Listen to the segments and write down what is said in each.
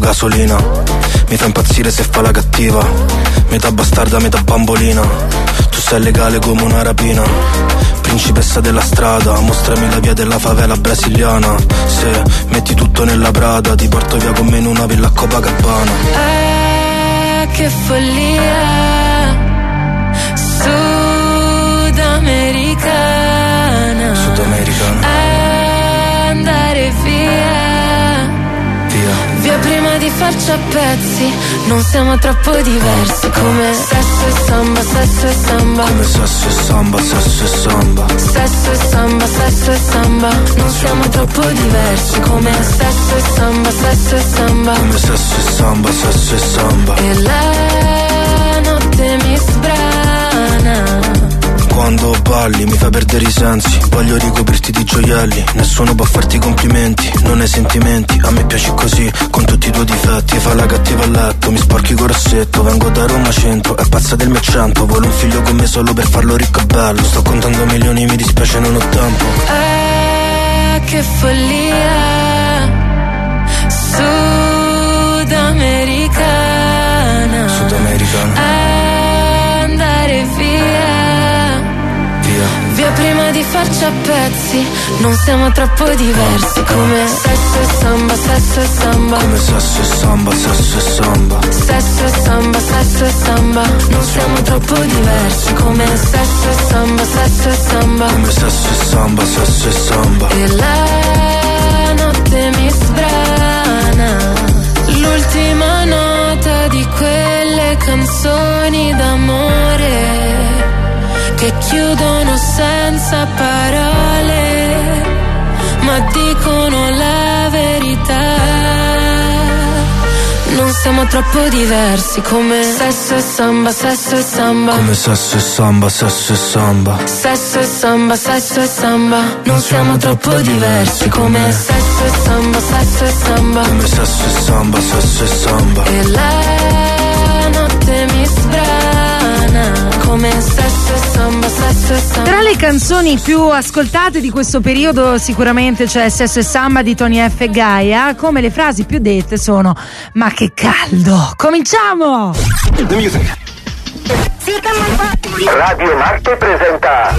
gasolina. Mi fa impazzire se fa la cattiva, metà bastarda, metà bambolina. Tu sei legale come una rapina, principessa della strada, mostrami la via della favela brasiliana. Se metti tutto nella Prada, ti porto via con me in una villa a Copacabana. Che follia sudamericana, andare via prima di farci a pezzi. Non siamo troppo diversi, come sesso e samba, sesso e samba. Come sesso e samba, sesso e samba. Sesso e samba, sesso e samba. Non siamo troppo diversi, come sesso e samba, sesso e samba. Come sesso e samba, sesso e samba. E la notte mi sbrana. Quando balli mi fai perdere i sensi, voglio ricoprirti di gioielli, nessuno può farti complimenti, non hai sentimenti, a me piaci così, con tutti i tuoi difetti, fa la cattiva a letto, mi sporchi col rossetto, vengo da Roma centro, è pazza del mio accento, vuole un figlio con me solo per farlo ricco e bello, sto contando milioni, mi dispiace non ho tempo. Che follia sudamericana, andare via prima di farci a pezzi. Non siamo troppo diversi, come sesso e samba, sesso e samba. Come sesso e samba, sesso e samba. Sesso e samba, sesso e samba. Non siamo troppo diversi, come sesso e samba, sesso e samba. Come sesso e samba, sesso e samba. E la notte mi sbrana. L'ultima nota di quelle canzoni d'amore che chiudono senza parole, ma dicono la verità. Non siamo troppo diversi, come sesso e samba, sesso e samba. Come sesso e samba, sesso e samba. Sesso e samba, sesso e samba. Non siamo troppo diversi, come sesso e samba, sesso e samba. Come sesso e samba, sesso e samba. E la notte mi sbrana, come sesso e samba, sesso e samba. Tra le canzoni più ascoltate di questo periodo sicuramente c'è Sesso e Samba di Tony F e Gaia, come le frasi più dette sono: ma che caldo! Cominciamo! The music. Radio Marte presenta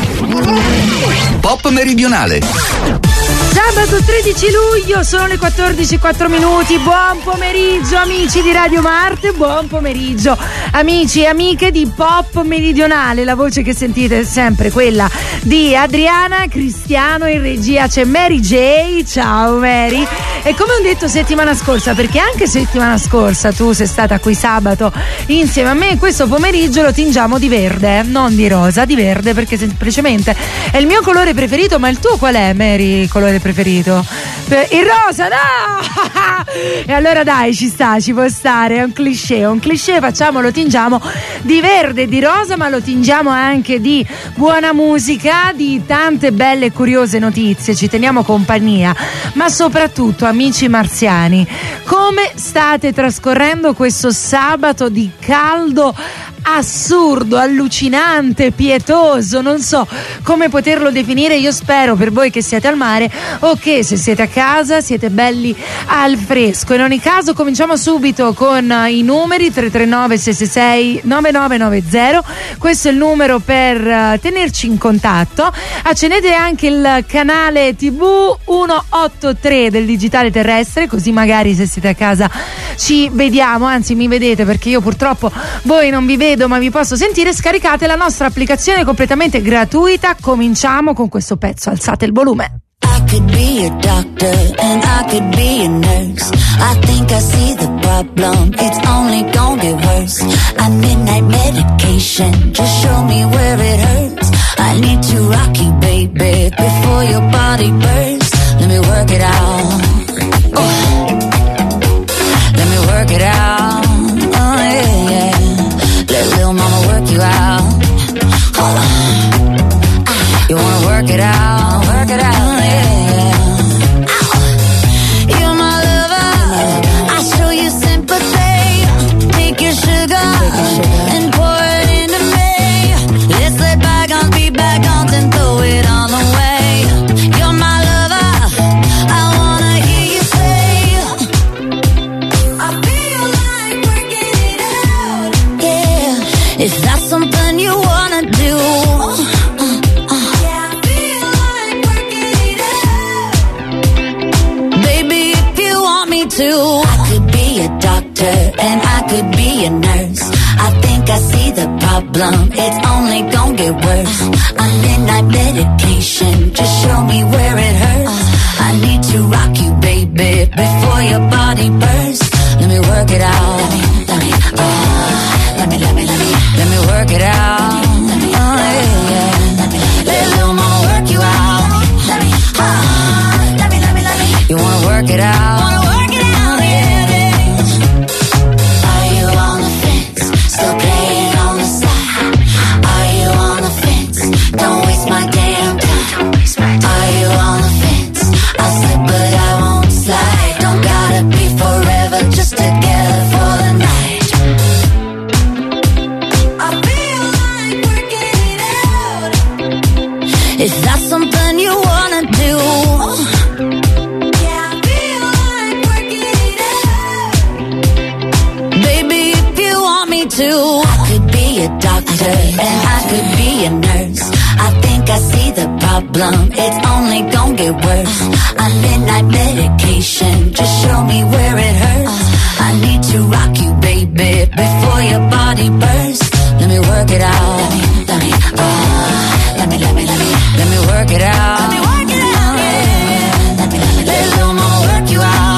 Pop Meridionale. Sabato 13 luglio, sono le 14:04. Buon pomeriggio amici di Radio Marte, buon pomeriggio amici e amiche di Pop Meridionale. La voce che sentite è sempre quella di Adriana Cristiano, in regia c'è Mary J. Ciao Mary. E come ho detto settimana scorsa, perché anche settimana scorsa tu sei stata qui sabato insieme a me, questo pomeriggio lo tingiamo di verde, non di rosa, di verde, perché semplicemente è il mio colore preferito. Ma il tuo qual è, Mary, colore preferito? Il rosa, no! E allora dai, ci sta, ci può stare, è un cliché, facciamolo, tingiamo di verde e di rosa, ma lo tingiamo anche di buona musica, di tante belle e curiose notizie, ci teniamo compagnia, ma soprattutto amici marziani, come state trascorrendo questo sabato di caldo assurdo, allucinante, pietoso, non so come poterlo definire. Io spero per voi che siete al mare o che se siete a casa siete belli al fresco. In ogni caso cominciamo subito con i numeri 339 666 9990. Questo è il numero per tenerci in contatto. Accendete anche il canale TV 183 del digitale terrestre, così magari se siete a casa ci vediamo, anzi mi vedete, perché io purtroppo voi non vi vedo ma vi posso sentire. Scaricate la nostra applicazione completamente gratuita. Cominciamo con questo pezzo, alzate il volume. I could be a doctor and I could be a nurse. I think I see the problem, it's only gonna get worse. I midnight medication, just show me where it hurts. I need to rock you, baby, before your body bursts. Let me work it out. Let me work it out. Oh yeah, yeah. Let little mama work you out. Hold on. You wanna work it out, work it out. Oh, yeah. You're my lover, I'll show you sympathy. Take your sugar and pour it into me. Let's let bygones be bygones and throw it all away. You're my lover, I wanna hear you say Is that something you wanna do? Yeah, I feel like working it out. Baby, if you want me to, I could be a doctor and I could be a nurse. I think I see the problem, it's only gonna get worse. A midnight medication, just show me where it hurts. I need to rock you, baby, before your body bursts. Let me work it out. Let me work it out. Oh, yeah. Let a little more work you out. You wanna work it out? Are you on the fence? Still playing on the side? Are you on the fence? Don't waste my damn time. Are you on the fence? I'll slip but I won't slide. Don't gotta be forever, just together for the night. I feel like working it out. Is that something you wanna do? Yeah, I feel like working it out. Baby, if you want me to, I could be a doctor and I could be a nurse. I think I see the problem, it's only gonna get worse. A midnight medication, just show me where it hurts. I need to rock you, baby, before your body bursts. Let me work it out. Let me work it out. Let me work it out. Let a little more work you out.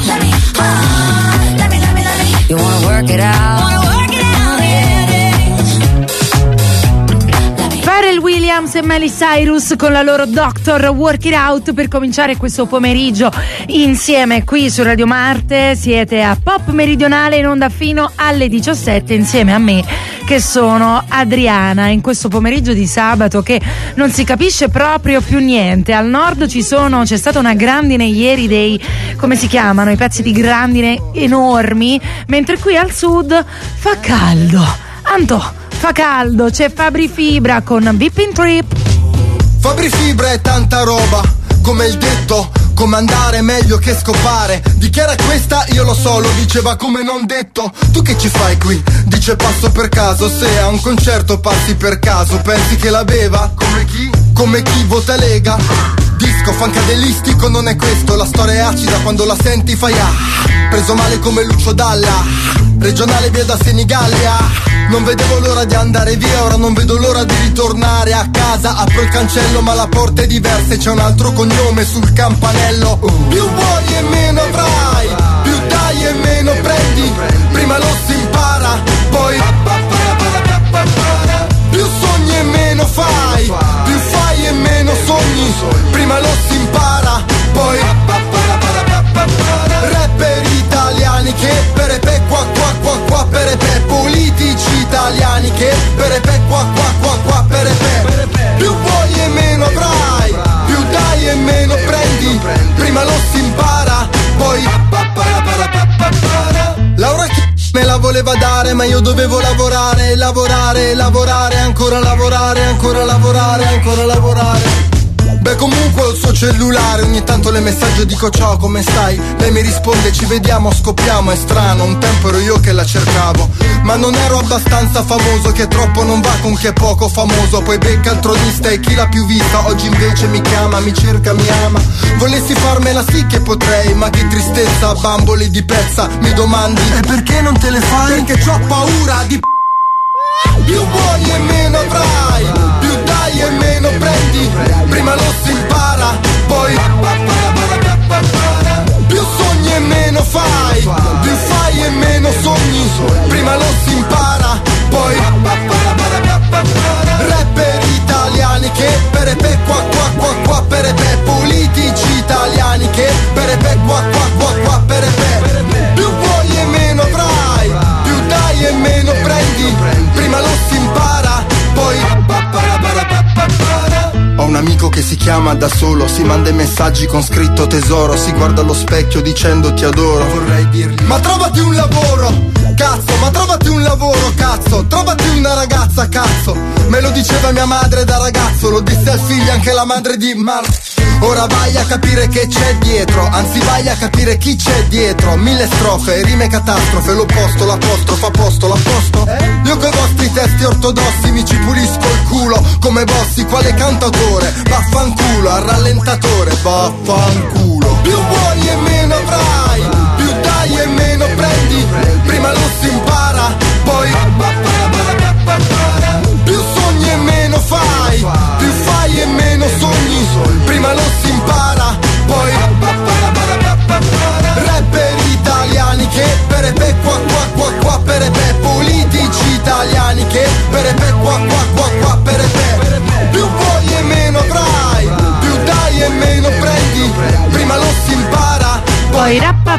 You wanna work it out? Pharrell Williams e Miley Cyrus con la loro Doctor Work It Out per cominciare questo pomeriggio insieme qui su Radio Marte. Siete a Pop Meridionale in onda fino alle 17 insieme a me che sono Adriana, in questo pomeriggio di sabato che non si capisce proprio più niente. Al nord c'è stata una grandine ieri dei, come si chiamano, i pezzi di grandine enormi, mentre qui al sud fa caldo. Fa caldo, c'è Fabri Fibra con Vipping Trip. Fabri Fibra è tanta roba, come il detto, come andare meglio che scopare. Dichiara questa, io lo so, lo diceva come non detto. Tu che ci fai qui? Dice passo per caso, se a un concerto passi per caso. Pensi che la beva? Come chi? Come chi vota Lega? Disco fancadelistico non è questo, la storia è acida quando la senti fai ah. Preso male come Lucio Dalla, regionale via da Senigallia. Non vedevo l'ora di andare via, ora non vedo l'ora di ritornare a casa. Apro il cancello ma la porta è diversa e c'è un altro cognome sul campanello. Più vuoi e meno avrai, più dai e meno prendi. Prima lo si impara, poi più sogni e meno fai, più fai e meno sogni. Prima lo si impara, poi rapper italiani che perepe qua qua qua qua perepe. Politici italiani che perepe qua qua qua qua perepe. Più vuoi e meno avrai, più dai e meno prendi. Prima lo si impara, poi Laura me la voleva dare ma io dovevo lavorare, lavorare, lavorare, ancora lavorare, ancora lavorare, ancora lavorare. Beh comunque ho il suo cellulare, ogni tanto le messaggio dico ciao come stai. Lei mi risponde ci vediamo, scoppiamo, è strano, un tempo ero io che la cercavo. Ma non ero abbastanza famoso, che troppo non va con chi è poco famoso. Poi becca il tronista e chi l'ha più vista, oggi invece mi chiama, mi cerca, mi ama. Volessi farmela sì che potrei, ma che tristezza, bamboli di pezza, mi domandi e perché non te le fai? Perché c'ho paura di più vuoi e meno avrai, più dai e meno prendi. Prima lo si impara, poi più sogni e meno fai, più fai e meno sogni. Prima lo si impara, poi rapper italiani che perepe qua qua qua qua perepe. Politici italiani che perepe qua qua qua qua perepe. Più vuoi e meno avrai, più dai e meno prendi. Prima lo si impara, poi ho un amico che si chiama da solo, si manda i messaggi con scritto tesoro, si guarda allo specchio dicendo ti adoro. Vorrei dirgli ma trovati un lavoro, cazzo, ma trovati un lavoro, cazzo, trovati una ragazza, cazzo. Me lo diceva mia madre da ragazzo, lo disse al figlio anche la madre di Ora vai a capire che c'è dietro, anzi vai a capire chi c'è dietro. 1000 strofe, rime catastrofe, l'opposto, l'apostrofa, posto, l'apposto. Io coi vostri testi ortodossi, mi ci pulisco il culo come Bossi, quale cantatore, vaffanculo, al rallentatore, vaffanculo. Più buoni e meno avrai, più dai e meno prendi, prima lo si impara, poi più sogni e meno fai, più fai e meno sogni, prima lo si impara, poi rapper italiani che perepe qua qua qua qua perepe, politici italiani che perepe qua qua qua qua perepe, più vuoi e meno avrai, più dai e meno prendi, prima lo si impara, poi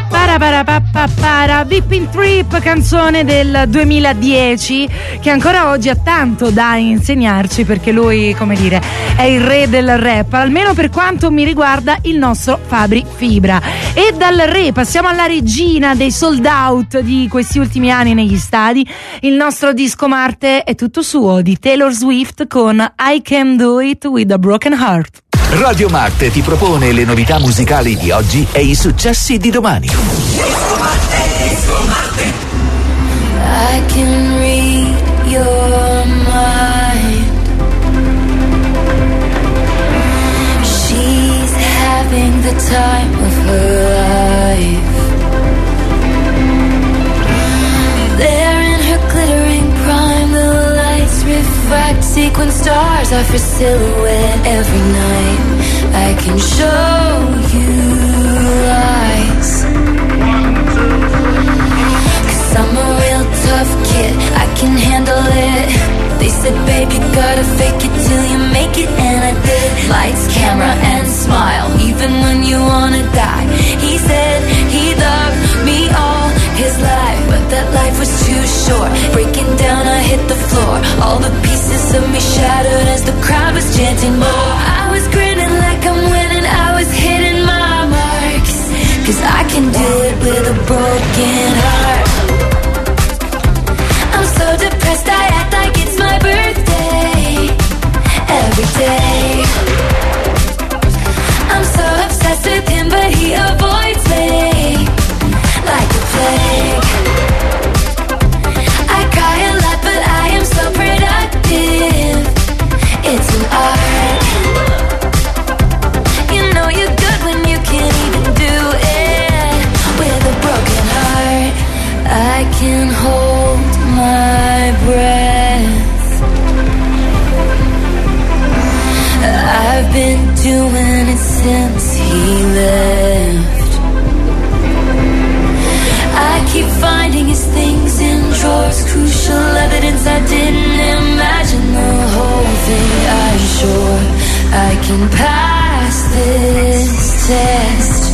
Whipping Trip, canzone del 2010 che ancora oggi ha tanto da insegnarci, perché lui, come dire, è il re del rap, almeno per quanto mi riguarda il nostro Fabri Fibra. E dal re passiamo alla regina dei sold out di questi ultimi anni negli stadi. Il nostro disco Marte è tutto suo, di Taylor Swift con I Can Do It With a Broken Heart. Radio Marte ti propone le novità musicali di oggi e i successi di domani. I can read your mind. She's having the time of her life. There in her glittering prime, the lights refract sequin stars off her silhouette every night. I can show you lies, 'cause I'm a real tough kid, I can handle it. They said, babe, you gotta fake it till you make it, and I did. Lights, camera, and smile, even when you wanna die. He said he loved me all his life, but that life was too short. Breaking down, I hit the floor. All the pieces of me shattered as the crowd was chanting more. I was grinning like I'm winning, I was hitting my marks, 'cause I can do it with a broken heart. I'm so depressed, I act like it's my birthday every day. I'm so obsessed with him, but he avoids me like a plague. I cry a lot, but I am so productive. It's an art. You know you're good when you can't even do it with a broken heart. I can hold my breath. I've been doing it since he left. I keep finding his things in drawers, crucial evidence I didn't imagine the whole thing. I'm sure I can pass this test,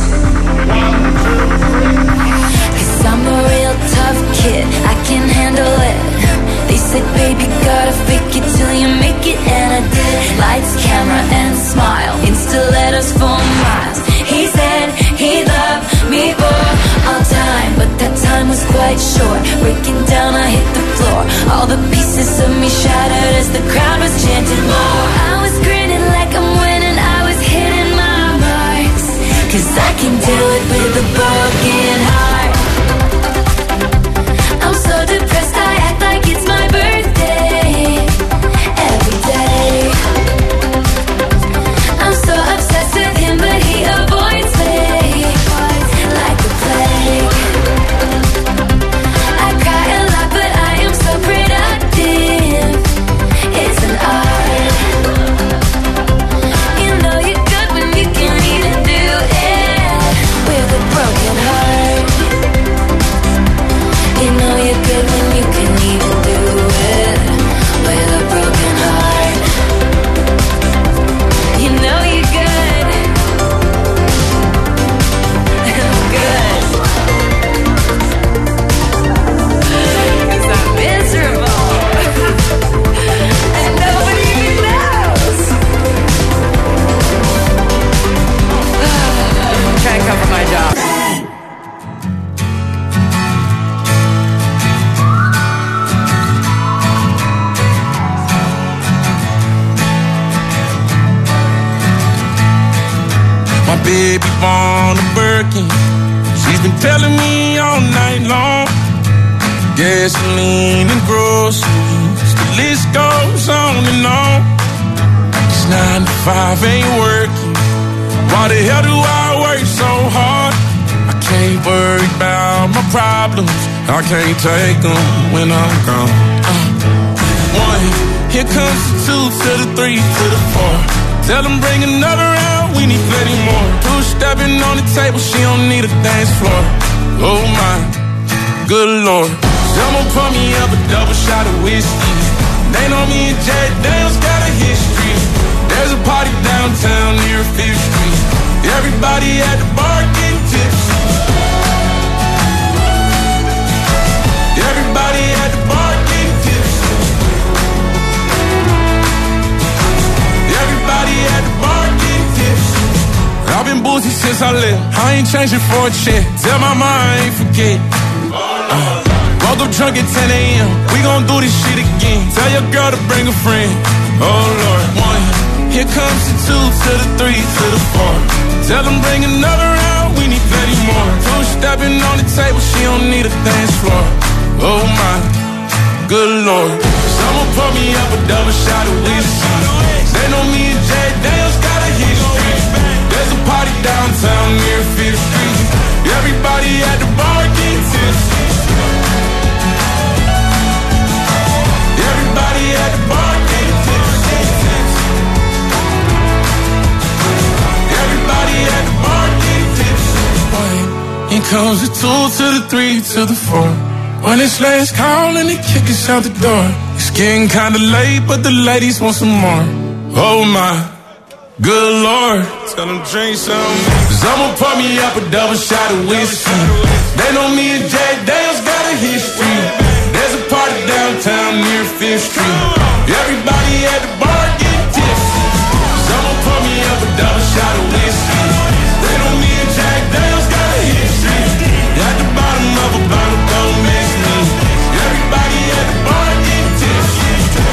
'cause I'm a real tough kid, I can handle it. They said, baby, gotta fake it till you make it, and I did. Lights, camera, and smile, Insta-letters for miles. He said he loved me for all time, but that time was quite short. Breaking down, I hit the floor. All the pieces of me shattered as the crowd was chanting more. I was grinning like I'm winning, I was hitting my marks, 'cause I can do it with a broken heart. I'm so depressed, I act like it's my birthday every day. I'm so obsessed with him, but he avoids me like a plague. I cry a lot, but I am so productive. It's an art. You know you're good when you can't even do it with a broken heart. You know you're good when you can even do it with a broken heart. You know you're good. I'm good. 'Cause I'm miserable. And nobody even knows. Can't cover my job. My baby born a Birkin. She's been telling me all night long. Gasoline and groceries, the list goes on and on. This 9 to 5 ain't working. Why the hell do I work so hard? I can't worry about my problems. I can't take them when I'm gone. 1, here comes the 2 to the 3 to the 4. Tell them bring another round, we need plenty more. 2 stepping on the table, she don't need a dance floor. Oh my, good lord. Someone pour me up a double shot of whiskey. They know me and Jack Daniels got a history. There's a party downtown near 5th Street. Everybody at the bar getting tipsy. Everybody at the bar getting tipsy. Everybody at the bar getting tipsy. I've been boozy since I left. I ain't changing for a check. Tell my mind I ain't forget. Woke up drunk at 10 a.m. We gon' do this shit again. Tell your girl to bring a friend. Oh Lord. 1, here comes the 2 to the 3 to the 4. Tell them bring another round, we need plenty more. 2 stepping on the table, she don't need a dance floor. Oh my, good lord. Someone pour me up a double shot of whiskey. They know me and Jack Daniels got a history. There's a party downtown near 5th Street. Everybody at the bar getting tipsy. Everybody at the bar getting tipsy. Everybody at the bar getting tipsy. Here comes the 2 to the 3 to the 4. When it's last call and they kick us out the door. It's getting kinda late, but the ladies want some more. Oh my, good lord. Tell them drink some. Someone pour me up a double shot of whiskey. They know me and Jack Daniels got a history. There's a party downtown near 5th Street. Everybody at the bar getting tipsy. Someone pour me up a double shot of whiskey. They know me and Jack Daniels got a history. At the bottom of a bottle, don't miss me. Everybody at the bar getting tipsy.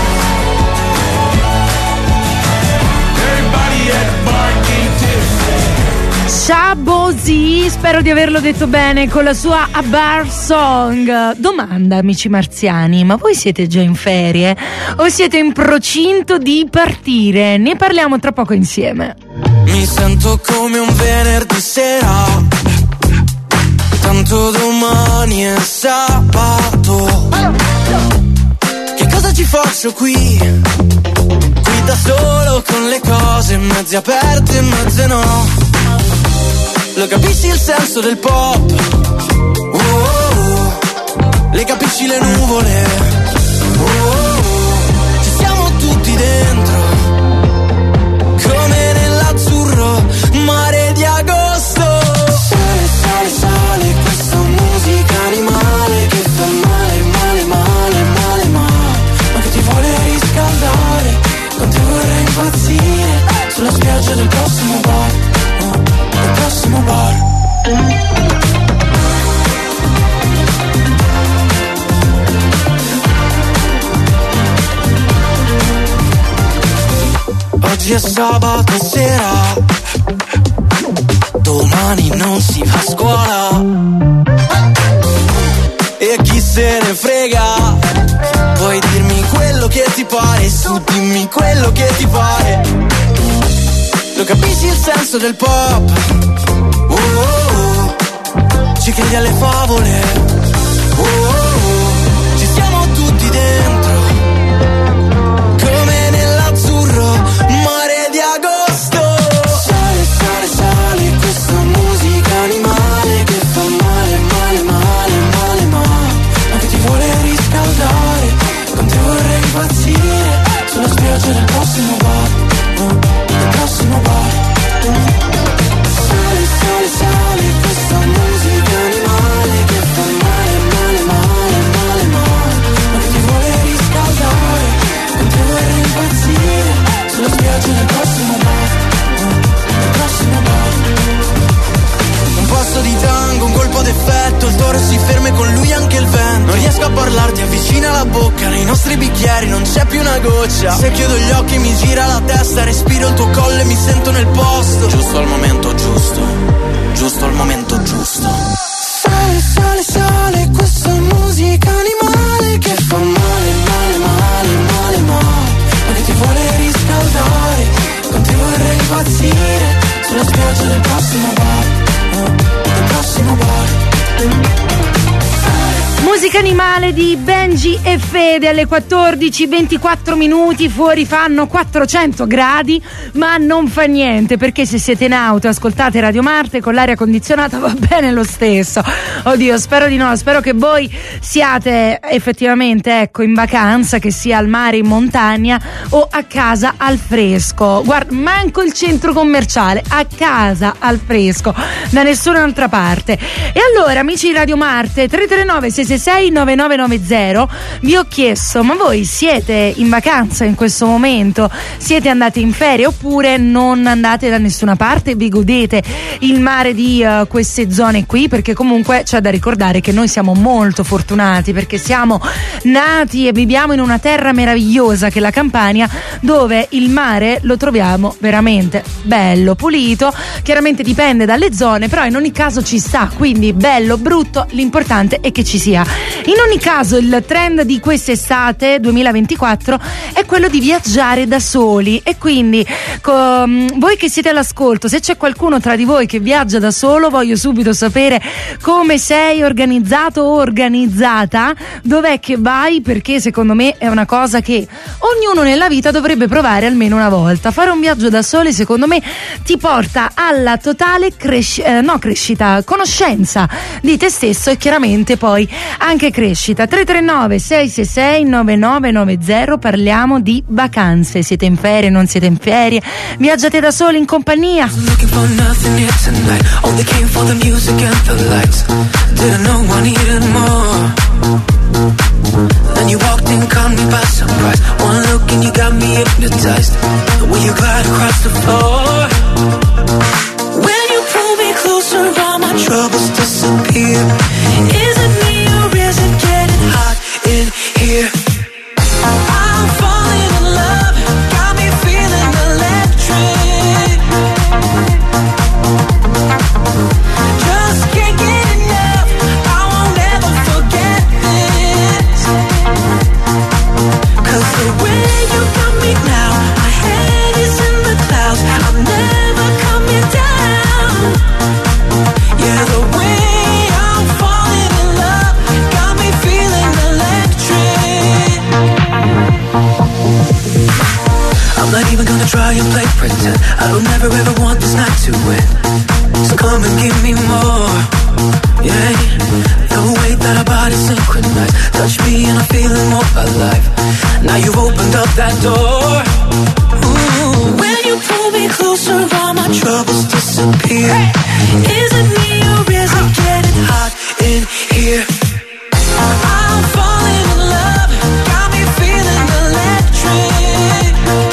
Everybody at the bar getting tipsy. Shabozi, spero di averlo detto bene, con la sua A Bar Song. Domanda, amici marziani, ma voi siete già in ferie o siete in procinto di partire? Ne parliamo tra poco insieme. Mi sento come un venerdì sera, tanto domani è sabato. Che cosa ci faccio qui? Qui da solo con le cose mezze aperte e mezze no. Lo capisci il senso del pop? Oh, oh, oh. Le capisci le nuvole? Oh, oh, oh. Ci siamo tutti dentro, come nell'azzurro mare di agosto. Sale, sale, sale, questa musica animale che fa male, male, male, male, male, ma che ti vuole riscaldare. Con te vorrei impazzire sulla spiaggia del prossimo bar, del prossimo bar. Oggi è sabato sera, domani non si va a scuola. E chi se ne frega, puoi dirmi quello che ti pare, su dimmi quello che ti pare. Lo capisci il senso del pop? Oh, oh, oh. Ci credi alle favole? Oh, oh, oh. Ci siamo tutti dentro, come nell'azzurro mare di agosto. Sale, sale, sale, questa musica animale che fa male, male, male, male, male, ma che ti vuole riscaldare. Con te vorrei impazzire sulla spiaggia del prossimo bar, del prossimo bar. Sale, sale, sale, questa musica animale che fa male, male, male, male, male, ma che ti vuole riscaldare. Con te vorrei impazzire sulla spiaggia del prossimo bar, del prossimo bar. Un passo di tango, un colpo d'effetto, il toro si ferma e con lui anche il vento. Non riesco a parlarti, avvicina la bocca, nei nostri bicchieri non c'è più una goccia. Se chiudo gli occhi mi gira la testa, respiro il tuo collo e mi sento nel posto. Giusto al momento giusto, giusto al momento giusto. Sale, sale, sale, questa musica animale che fa male, male, male, male. impazzire sulla spiaggia del prossimo bar, del prossimo bar. Musica animale di Benji e Fede alle 14:24 minuti. Fuori fanno 400 gradi, ma non fa niente, perché se siete in auto ascoltate Radio Marte con l'aria condizionata va bene lo stesso. Oddio, spero di no, spero che voi siate effettivamente, ecco, in vacanza, che sia al mare, in montagna o a casa al fresco. Guarda, manco il centro commerciale, a casa al fresco, da nessun'altra parte. E allora, amici di Radio Marte, 339 666 9990, vi ho chiesto: ma voi siete in vacanza in questo momento? Siete andati in ferie oppure non andate da nessuna parte? Vi godete il mare di queste zone qui? Perché comunque c'è da ricordare che noi siamo molto fortunati, perché siamo nati e viviamo in una terra meravigliosa che è la Campania, dove il mare lo troviamo veramente bello, pulito. Chiaramente dipende dalle zone, però in ogni caso ci sta, quindi bello, brutto, l'importante è che ci sia. In ogni caso il trend di quest'estate 2024 è quello di viaggiare da soli, e quindi voi che siete all'ascolto, se c'è qualcuno tra di voi che viaggia da solo, voglio subito sapere come sei organizzato o organizzata, dov'è che vai, perché secondo me è una cosa che ognuno nella vita dovrebbe provare almeno una volta. Fare un viaggio da soli secondo me ti porta alla totale crescita, conoscenza di te stesso, e chiaramente poi anche crescita. 339 666 9990, parliamo di vacanze. Siete in ferie, non siete in ferie, viaggiate da soli, in compagnia? Then you walked in, caught me by surprise. One look and you got me hypnotized. The way you glide across the floor. When you pull me closer, all my troubles disappear. Is it me or is it getting hot in here? I'm falling in love, got me feeling electric. Just can't get enough, I won't ever forget this. 'Cause the way you got me now, my head is in the clouds, I'm never coming down. Yeah, the way I'm falling in love got me feeling electric. I'm not even gonna try and play pretend, I don't ever ever want this night to end. So come and give me more, yeah. The way that our bodies synchronize, touch me and I'm feeling more alive. Now you've opened up that door. Ooh. When you pull me closer, all my troubles disappear. Is it me or is it getting hot in here? I'm falling in love, got me feeling electric.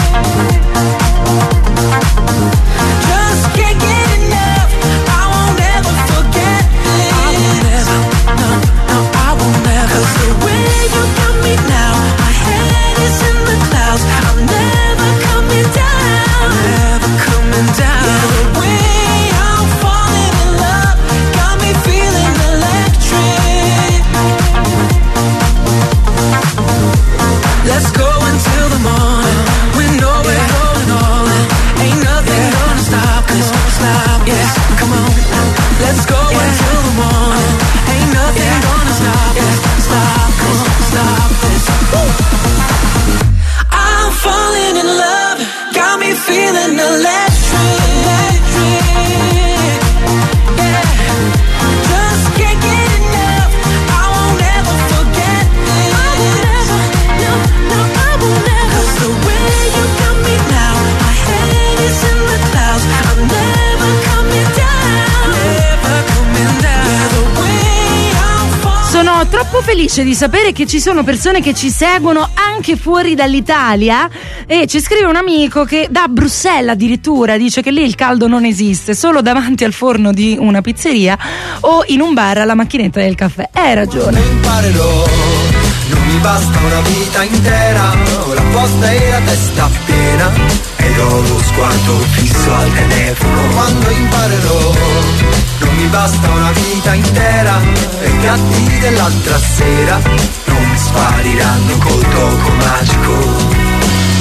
Just can't get enough, I won't ever forget this. I won't ever, no, I won't ever. 'Cause the way you got me now, my head is in the clouds, I'm never coming down. Never coming down. Yeah, the way I'm falling in love got me feeling electric. Let's go until the morning. We know we're going all in. Ain't nothing gonna stop us. Stop, yeah, come on. Let's go until the morning. Ain't nothing gonna stop us. Stop this. I'm falling in love, got me feeling electric. Yeah. Just can't get enough, I won't ever forget this. I won't ever, no, I won't ever. 'Cause the way you got me now, my head is in the clouds, I'm never coming down. Never coming down. Yeah, the way I'm falling. Sono troppo felice di sapere che ci sono persone che ci seguono anche fuori dall'Italia, e ci scrive un amico che da Bruxelles addirittura dice che lì il caldo non esiste, solo davanti al forno di una pizzeria o in un bar alla macchinetta del caffè. Hai ragione. Imparerò, non mi basta una vita intera, ho la posta e la testa piena ed ho lo sguardo fisso al telefono. Quando imparerò, non mi basta una vita intera e i piatti dell'altra sera non spariranno col gioco magico. Mi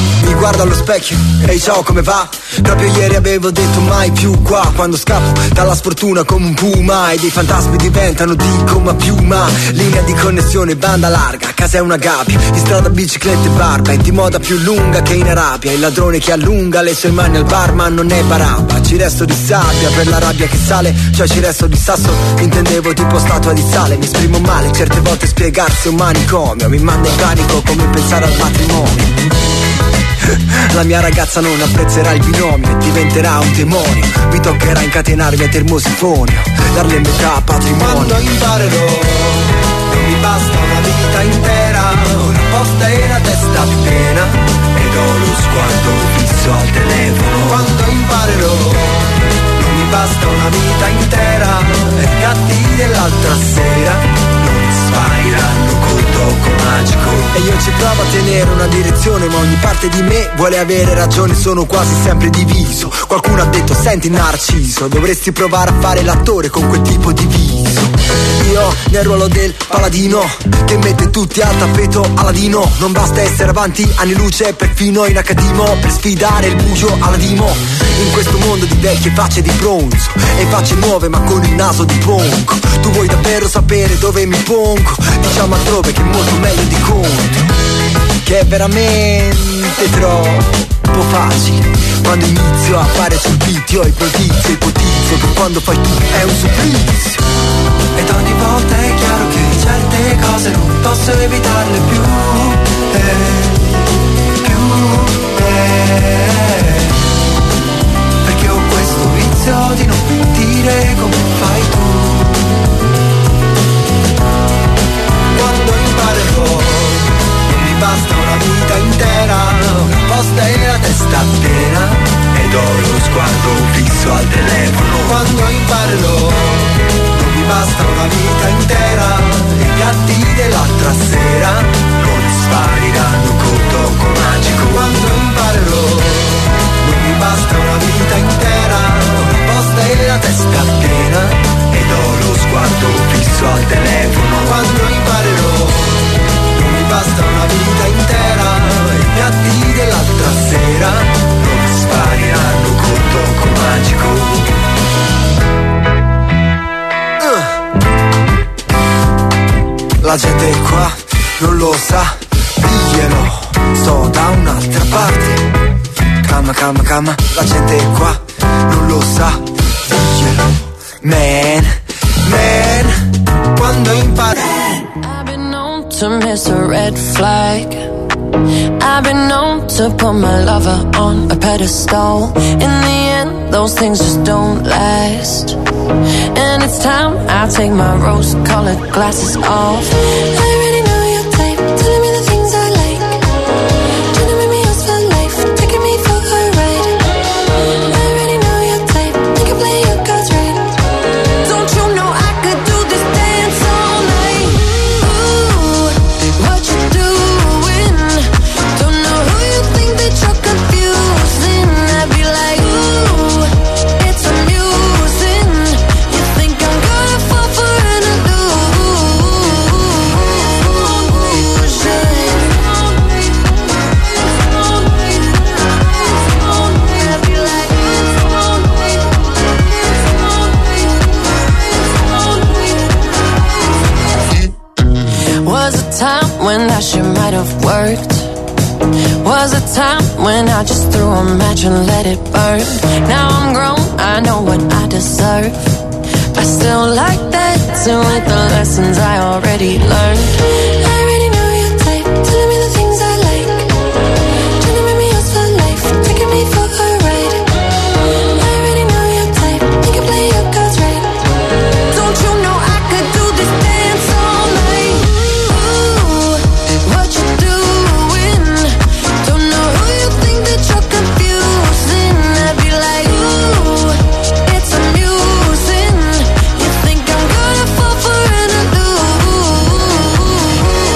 guardo allo specchio, ehi ciao come va? Proprio ieri avevo detto mai più qua. Quando scappo dalla sfortuna come un puma e dei fantasmi diventano di gomma piuma. Linea di connessione, banda larga, casa è una gabbia, in strada biciclette e barba, è di moda più lunga che in Arabia. Il ladrone che allunga le sue mani al bar ma non è Barabba. Ci resto di sabbia per la rabbia che sale, cioè ci resto di sasso, intendevo tipo statua di sale. Mi esprimo male, certe volte spiegarsi un manicomio mi manda in panico come pensare al matrimonio. La mia ragazza non apprezzerà il binomio e diventerà un demonio. Mi toccherà incatenarmi a termosifonio, darle metà patrimonio. Quando imparerò non mi basta una vita intera, una posta e la testa piena ed ho lo sguardo fisso al telefono. Quando imparerò non mi basta una vita intera e i gatti dell'altra sera spariranno col tocco magico. E io ci provo a tenere una direzione, ma ogni parte di me vuole avere ragione, sono quasi sempre diviso. Qualcuno ha detto senti Narciso, dovresti provare a fare l'attore con quel tipo di viso. Io nel ruolo del paladino che mette tutti al tappeto Aladino. Non basta essere avanti anni luce, perfino in accadimo, per sfidare il buio Aladimo. In questo mondo di vecchie facce di bronzo e facce nuove ma con il naso di ponco. Tu vuoi davvero sapere dove mi pongo? Diciamo altrove che è molto meglio di conto, che è veramente troppo facile. Quando inizio a fare sul beat io ipotizzo che quando fai tu è un supplizio. Ed ogni volta è chiaro che certe cose non posso evitarle più, perché ho questo vizio di non dire come fai tu. Quando imparerò non mi basta una vita intera, una posta e la testa piena ed ho lo sguardo fisso al telefono. Quando imparerò non mi basta una vita intera e i gatti dell'altra sera non spariranno col tocco magico. Quando imparerò non mi basta una vita intera, una posta e la testa piena ed ho lo sguardo fisso al telefono. Quando imparerò non mi basta una vita intera e i piatti dell'altra sera non spariranno col tocco magico. La gente è qua, non lo sa, diglielo, sto da un'altra parte. Calma, la gente è qua, non lo sa, diglielo, man, quando impari. I've been known to miss a red flag. I've been known to put my lover on a pedestal. In the end, those things just don't last. And it's time I take my rose-colored glasses off. I already know your type, telling me the things I like, trying to make me yours for life, taking me for a ride. I already know your type, you can play your cards right. Don't you know I could do this dance all night? Ooh, what you doing? Don't know who you think that you're confusing. I'd be like, ooh, it's amusing. You think I'm gonna fall for an illusion? I'd be like, was a time when that shit might have worked. Was a time when I just threw a match and let it burn. Now I'm grown, I know what I deserve. I still like that, so with the lessons I already learned. I already know your type, telling me the things I like, trying to make me yours for life, taking me for a ride. I already know your type, you can play your cards right. Don't you know I could do this dance all night? Ooh, what you doing? Don't know who you think that you're confusing. I'd be like, ooh, it's amusing. You think I'm gonna fall for an illusion?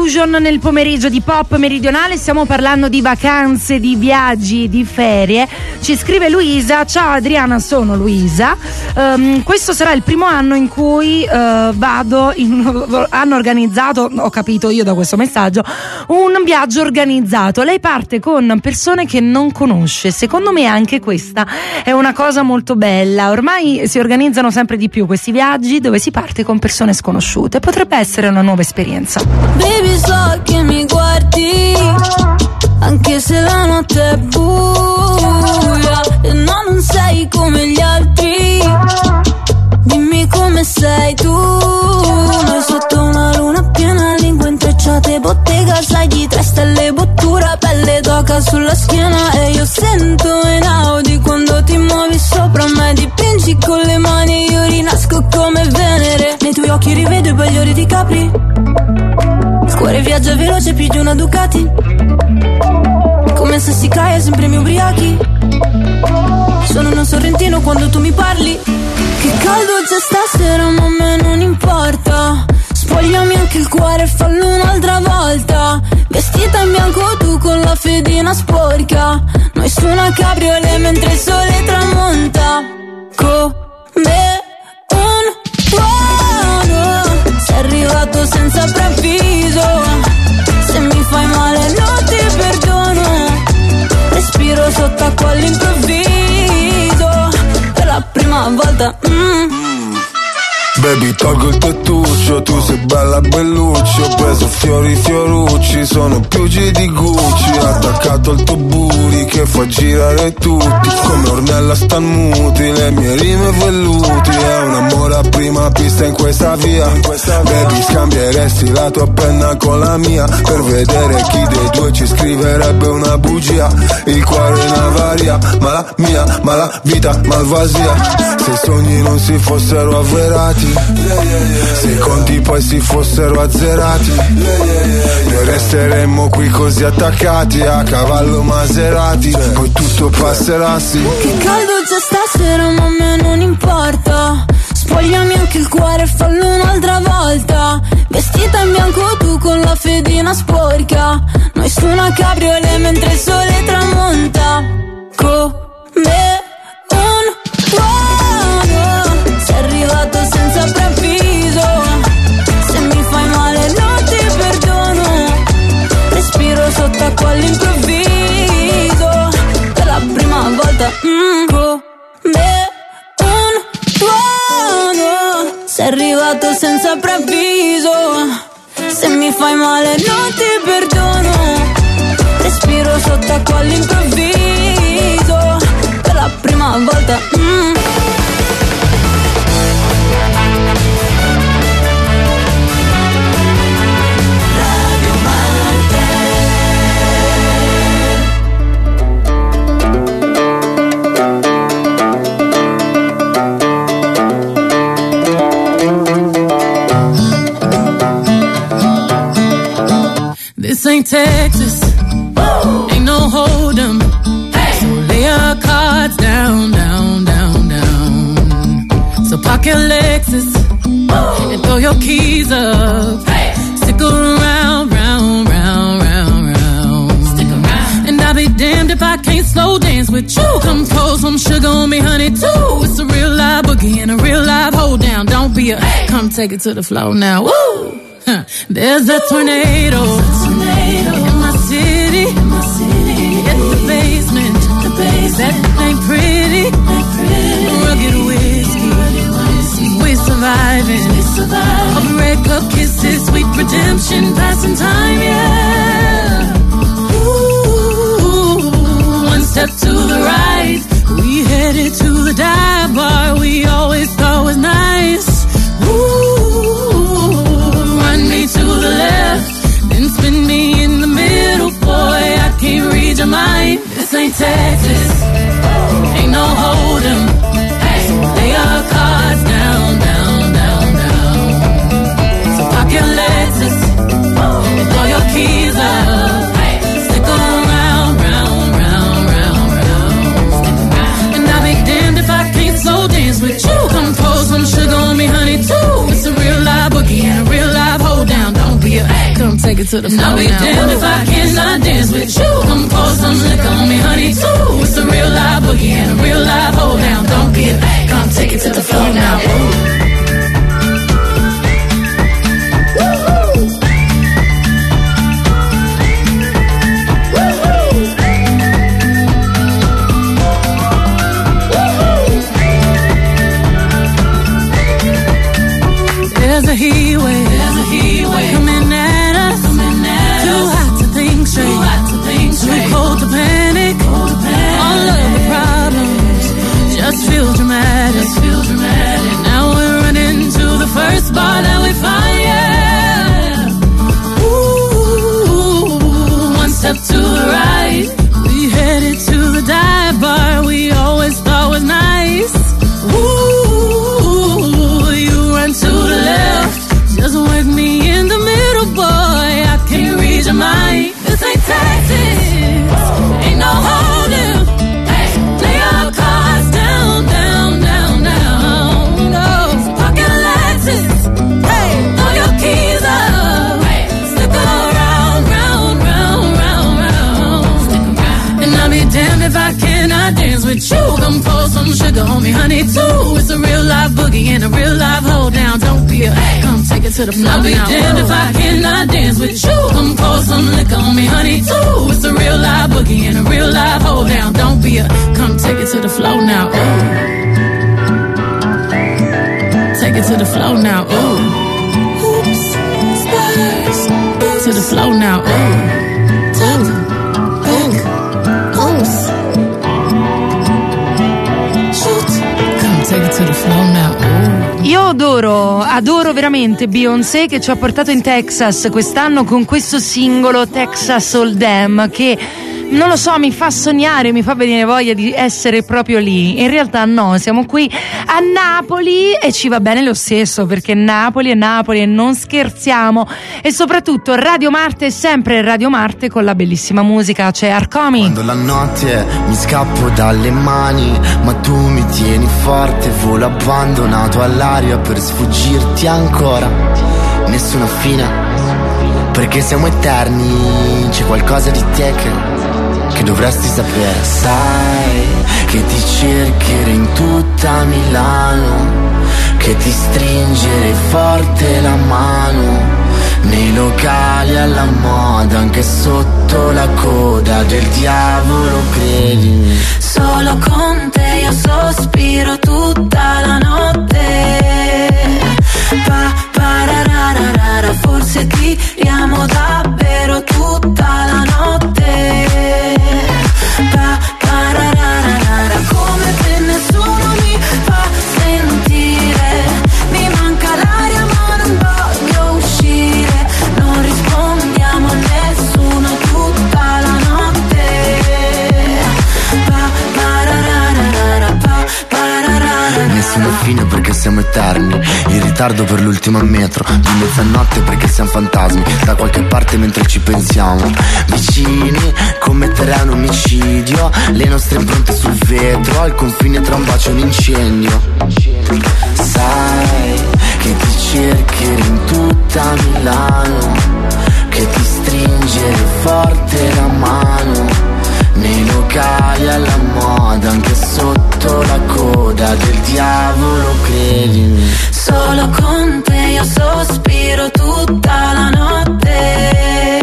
Fusion nel pomeriggio di Pop Meridionale. Stiamo parlando di vacanze, di viaggi, di ferie. Ci scrive Luisa: ciao Adriana, sono Luisa. Questo sarà il primo anno in cui hanno organizzato, ho capito io da questo messaggio, un viaggio organizzato. Lei parte con persone che non conosce. Secondo me anche questa è una cosa molto bella. Ormai si organizzano sempre di più questi viaggi dove si parte con persone sconosciute. Potrebbe essere una nuova esperienza. Baby, so che mi guardi anche se la notte è buia e non sei come gli altri. Dimmi come sei tu. Noi sotto una luna piena, lingue intrecciate, bottega, sai, di 3 stelle, bottura, pelle d'oca sulla schiena. E io sento in Audi quando ti muovi sopra me, dipingi con le mani e io rinasco come Venere. Nei tuoi occhi rivedo i bagliori di Capri, il cuore viaggia veloce più di una Ducati, come se si cae sempre mi ubriachi. Sono uno sorrentino quando tu mi parli. Che caldo c'è stasera ma a me non importa. Spogliami anche il cuore e fallo un'altra volta. Vestita in bianco tu con la fedina sporca, noi su una cabriolet mentre il sole tramonta. Come un tuono sei arrivato senza preavviso. Se mi fai male non ti perdono. Respiro sott'acqua all'improvviso per la prima volta. Baby, tolgo il tettuccio, tu sei bella bellucci. Ho preso fiori fiorucci, sono piugi di Gucci. Attaccato al tuo booty che fa girare tutti, come Ornella Stanmuti, le mie rime velluti. È un amore a prima pista in questa via. Baby, scambieresti la tua penna con la mia per vedere chi dei due ci scriverebbe una bugia. Il cuore in avaria, ma la mia, ma la vita malvasia. Se i sogni non si fossero avverati, se i conti poi si fossero azzerati, noi resteremmo qui così attaccati a cavallo Maserati, poi tutto passerà, sì. Che caldo c'è stasera ma a me non importa. Spogliami anche il cuore e fallo un'altra volta. Vestita in bianco tu con la fedina sporca, noi su una cabriolet mentre il sole tramonta. Come un tuono sei arrivato senza preavviso. Se mi fai male non ti perdono. Respiro sott'acqua all'improvviso per la prima volta. Come un tuono sei arrivato senza preavviso. Se mi fai male non ti perdono. Respiro sott'acqua all'improvviso per la prima volta. This ain't Texas, ain't no hold'em. So lay your cards down, down, down, down. So park your Lexus and throw your keys up. Stick around, round, round, round, round. Stick around. And I'll be damned if I can't slow dance with you. Come pour some sugar on me, honey, too. It's a real live boogie and a real live hold down. Don't be a come take it to the floor now. Woo! There's a tornado in my city, in the basement. That ain't pretty. Rugged whiskey, we surviving. All the red cup kisses, sweet redemption, passing time, yeah. Ooh, one step to the right, we headed to the dive bar we always thought was nice. To the left, then spin me in the middle, boy, I can't read your mind. This ain't Texas, ain't no hold'em. So lay your cards down, down, down, down. So park your Lexus and throw your keys up. Stick around, round, round, round, round. And I'll be damned if I can't slow dance with you. Come pour some sugar on me, honey, too. It's a real live boogie and a real live hold down. Don't be a come take it it to the floor. I'll be damned if I cannot dance with you. Come pour some liquor on me, honey, too. It's a real live boogie and a real live hold down. Don't be a fake, come take it to the floor now. There's a heat wave coming at us. Too hot to think straight, too cold to panic. All of the problems just feel dramatic. Now we're running to the first bar that we find. Yeah. Ooh, one step to the right, we headed to the dive bar we always thought was nice. Ooh, you run to the left, just work me in the middle, boy. I can't read your mind. This ain't Texas, ain't no holding. Hey, lay our cards down, down, down, down. No, so pocket Lexus. Hey, throw your keys up. Hey, stick around, round, round, round, round. Stick around. And I'll be damned if I cannot dance with you. Come pour some sugar on me, honey, too. It's a real live boogie and a real live hold down. Don't be a come take it to the floor. I'll be damned if I cannot dance with you. Come pour some liquor on me, honey, too. It's a real live boogie and a real live hold down. Don't be a come take it to the floor now. Ooh. Take it to the floor now. Ooh. Oops, spurs. To the floor now. Ooh. Oops. Take it to the floor now. Io adoro veramente Beyoncé, che ci ha portato in Texas quest'anno con questo singolo Texas Hold'em, che non lo so, mi fa sognare, mi fa venire voglia di essere proprio lì. In realtà no, siamo qui a Napoli e ci va bene lo stesso, perché Napoli è Napoli e non scherziamo. E soprattutto Radio Marte è sempre Radio Marte con la bellissima musica. C'è Arcomi. Quando la notte mi scappo dalle mani, ma tu mi tieni forte, volo abbandonato all'aria per sfuggirti ancora. Nessuna fine, perché siamo eterni. C'è qualcosa di te che dovresti sapere. Sai che ti cercherò in tutta Milano, che ti stringere forte la mano, nei locali alla moda, anche sotto la coda del diavolo, credimi. Solo con te io sospiro tutta la notte. Parararara, forse tiriamo davvero tutta la notte. Parararara, come se nessuno mi fa sentire. Mi manca l'aria ma non voglio uscire. Non rispondiamo a nessuno tutta la notte. Nessuna fine perché siamo eterni, in ritardo per l'ultima metro, di mezzanotte perché siamo fantasmi, da qualche parte mentre ci pensiamo, vicini, commettere un omicidio, le nostre impronte sul vetro, al confine tra un bacio e un incendio. Sai che ti cercherò in tutta Milano, che ti stringere forte la mano, nei locali alla moda, anche sotto la coda del diavolo, credimi. Solo con te io sospiro tutta la notte.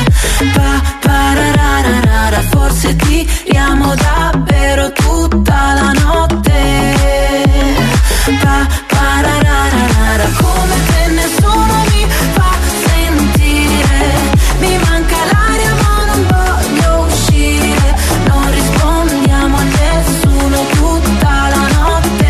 Parararara, forse tiriamo davvero tutta la notte. Parararara, come se nessuno mi fa sentire. Mi manca l'aria ma non voglio uscire. Non rispondiamo a nessuno tutta la notte.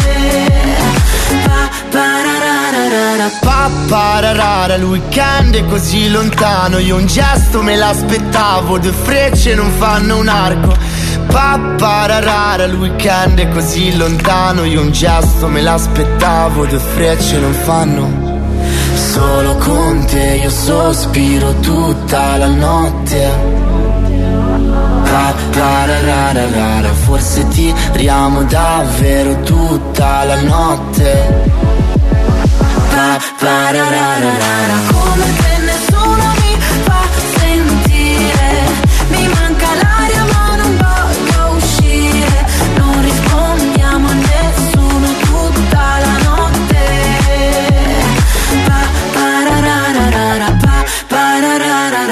Pararara, il weekend è così lontano, io un gesto me l'aspettavo, due frecce non fanno un arco. Pararara, il weekend è così lontano, io un gesto me l'aspettavo, due frecce non fanno. Solo con te io sospiro tutta la notte. Pararara, forse tiriamo davvero tutta la notte. Parararara, come se nessuno mi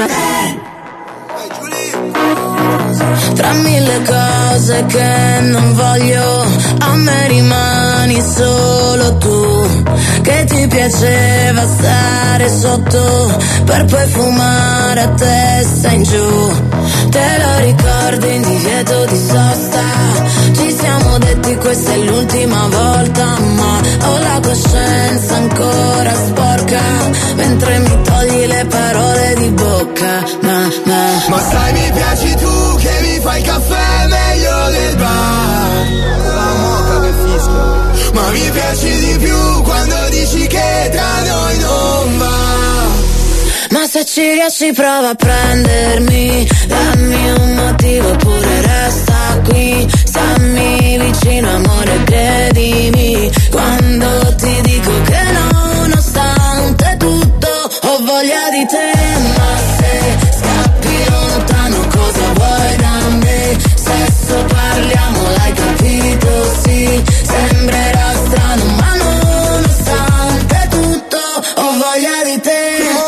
Tra mille cose che non voglio, a me rimani solo tu, che ti piaceva stare sotto per poi fumare a testa in giù. Te lo ricordi in divieto di sosta? Ci siamo detti questa è l'ultima volta, ma ho la coscienza ancora sporca mentre mi togli le parole di bocca. Ma sai mi piaci tu che mi fai il caffè meglio del bar. La moca che fischia. Ma mi piaci di più quando dici che tra noi non va. Ma se ci riesci prova a prendermi, dammi un motivo oppure resta qui. Stammi vicino amore, credimi quando ti dico che nonostante tutto ho voglia di te. Ma se scappi lontano cosa vuoi da me? Sesso parliamo, l'hai capito, sì. Sembrerà strano ma nonostante tutto ho voglia di te.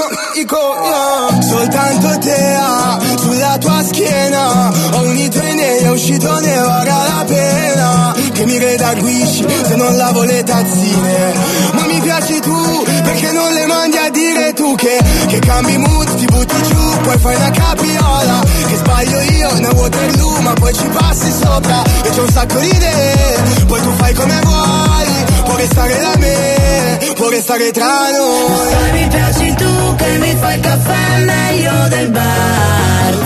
Soltanto te sulla tua schiena ho unito i nei, è uscito ne vaga la pena che mi redarguisci se non lavo le tazzine. Ma mi piaci tu perché non le mandi a dire tu che cambi mood, ti butti giù, poi fai una capiola, che sbaglio io una Waterloo ma poi ci passi sopra e c'è un sacco di idee, poi tu fai come vuoi, può restare da me, può restare tra noi. Ma sai mi piaci tu che mi fai il caffè meglio del bar.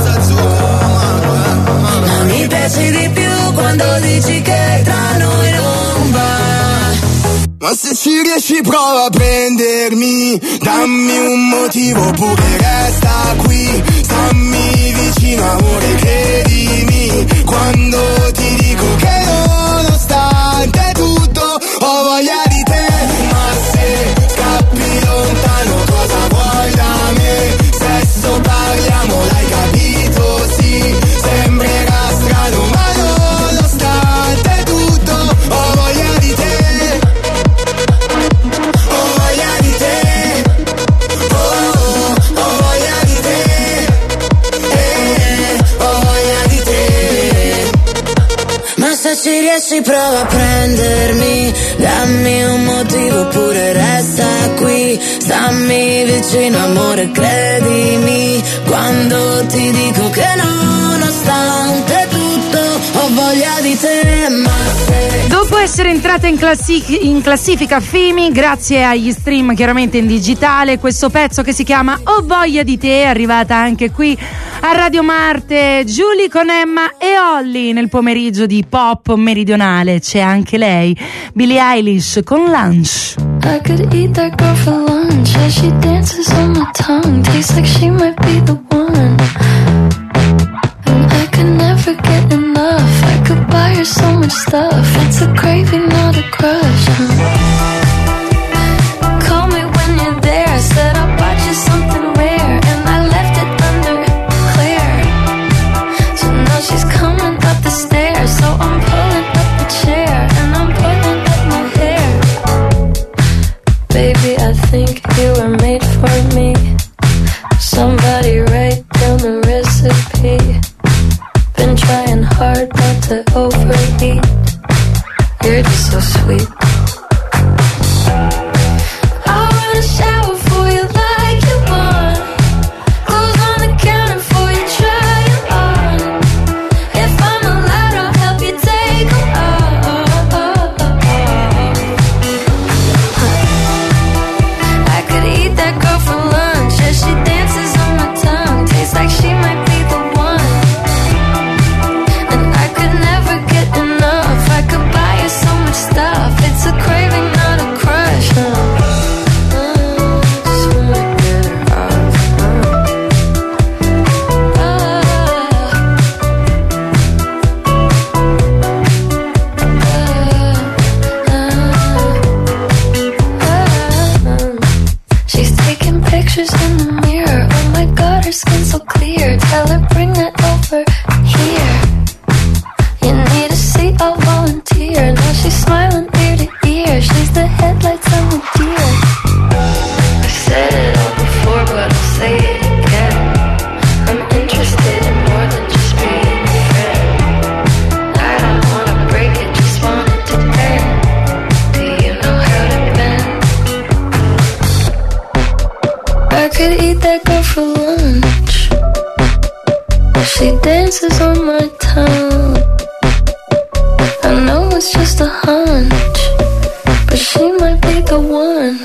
Ma mi piaci di più quando dici che tra noi non va. Ma se ci riesci prova a prendermi, dammi un motivo oppure resta qui. Stammi vicino amore, credimi quando ti dico che nonostante tutto ho voglia di te. Ma se scappi lontano cosa vuoi da me? Sesso parliamo, l'hai capito, sì. Sembrerà strano ma nonostante tutto ho voglia di te. Ho voglia di te. Ho voglia di te. Ho voglia di te. Ma se ci riesci prova a prendermi, dammi un motivo oppure resta qui. Stammi vicino amore, credimi quando ti dico che nonostante tutto ho voglia di te. Ma se dopo essere entrata in classifica Fimi, grazie agli stream chiaramente in digitale, questo pezzo che si chiama Ho voglia di te è arrivata anche qui a Radio Marte. Julie con Emma e Holly nel pomeriggio di Pop Meridionale. C'è anche lei, Billie Eilish con Lunch. I could eat that girl for lunch as she dances on my tongue. Tastes like she might be the one. And I could never get enough. I could buy her so much stuff. It's a craving, not a crush. Call me when you're there. I said I bought you something rare, and I left it under clear. So now she's coming up the stairs. So I'm pulling up the chair and I'm pulling up my hair. Baby, I think you were made for me. Somebody write down the recipe. Been trying hard not to overeat. You're just so sweet. I'll run a shower for you like you want. Clothes on the counter for you, try it on. If I'm allowed, I'll help you take them off. I could eat that girl for lunch as she dances on my tongue. Tastes like she might be the one. And I could never get enough. I could buy her so much stuff. It's a craving, not a crush. Just wanna get her off. She's taking pictures in the mirror. Oh my god, her skin's so clear. Tell her bring that over here. You need a seat, I'll volunteer. Now she's smiling ear to ear. She's the headlights on the deer. I've said it all before, but I'll say it again. She dances on my tongue. I know it's just a hunch, but she might be the one.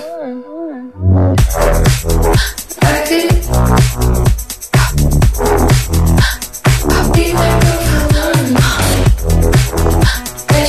I did. I'll be that girl for lunch. Yeah,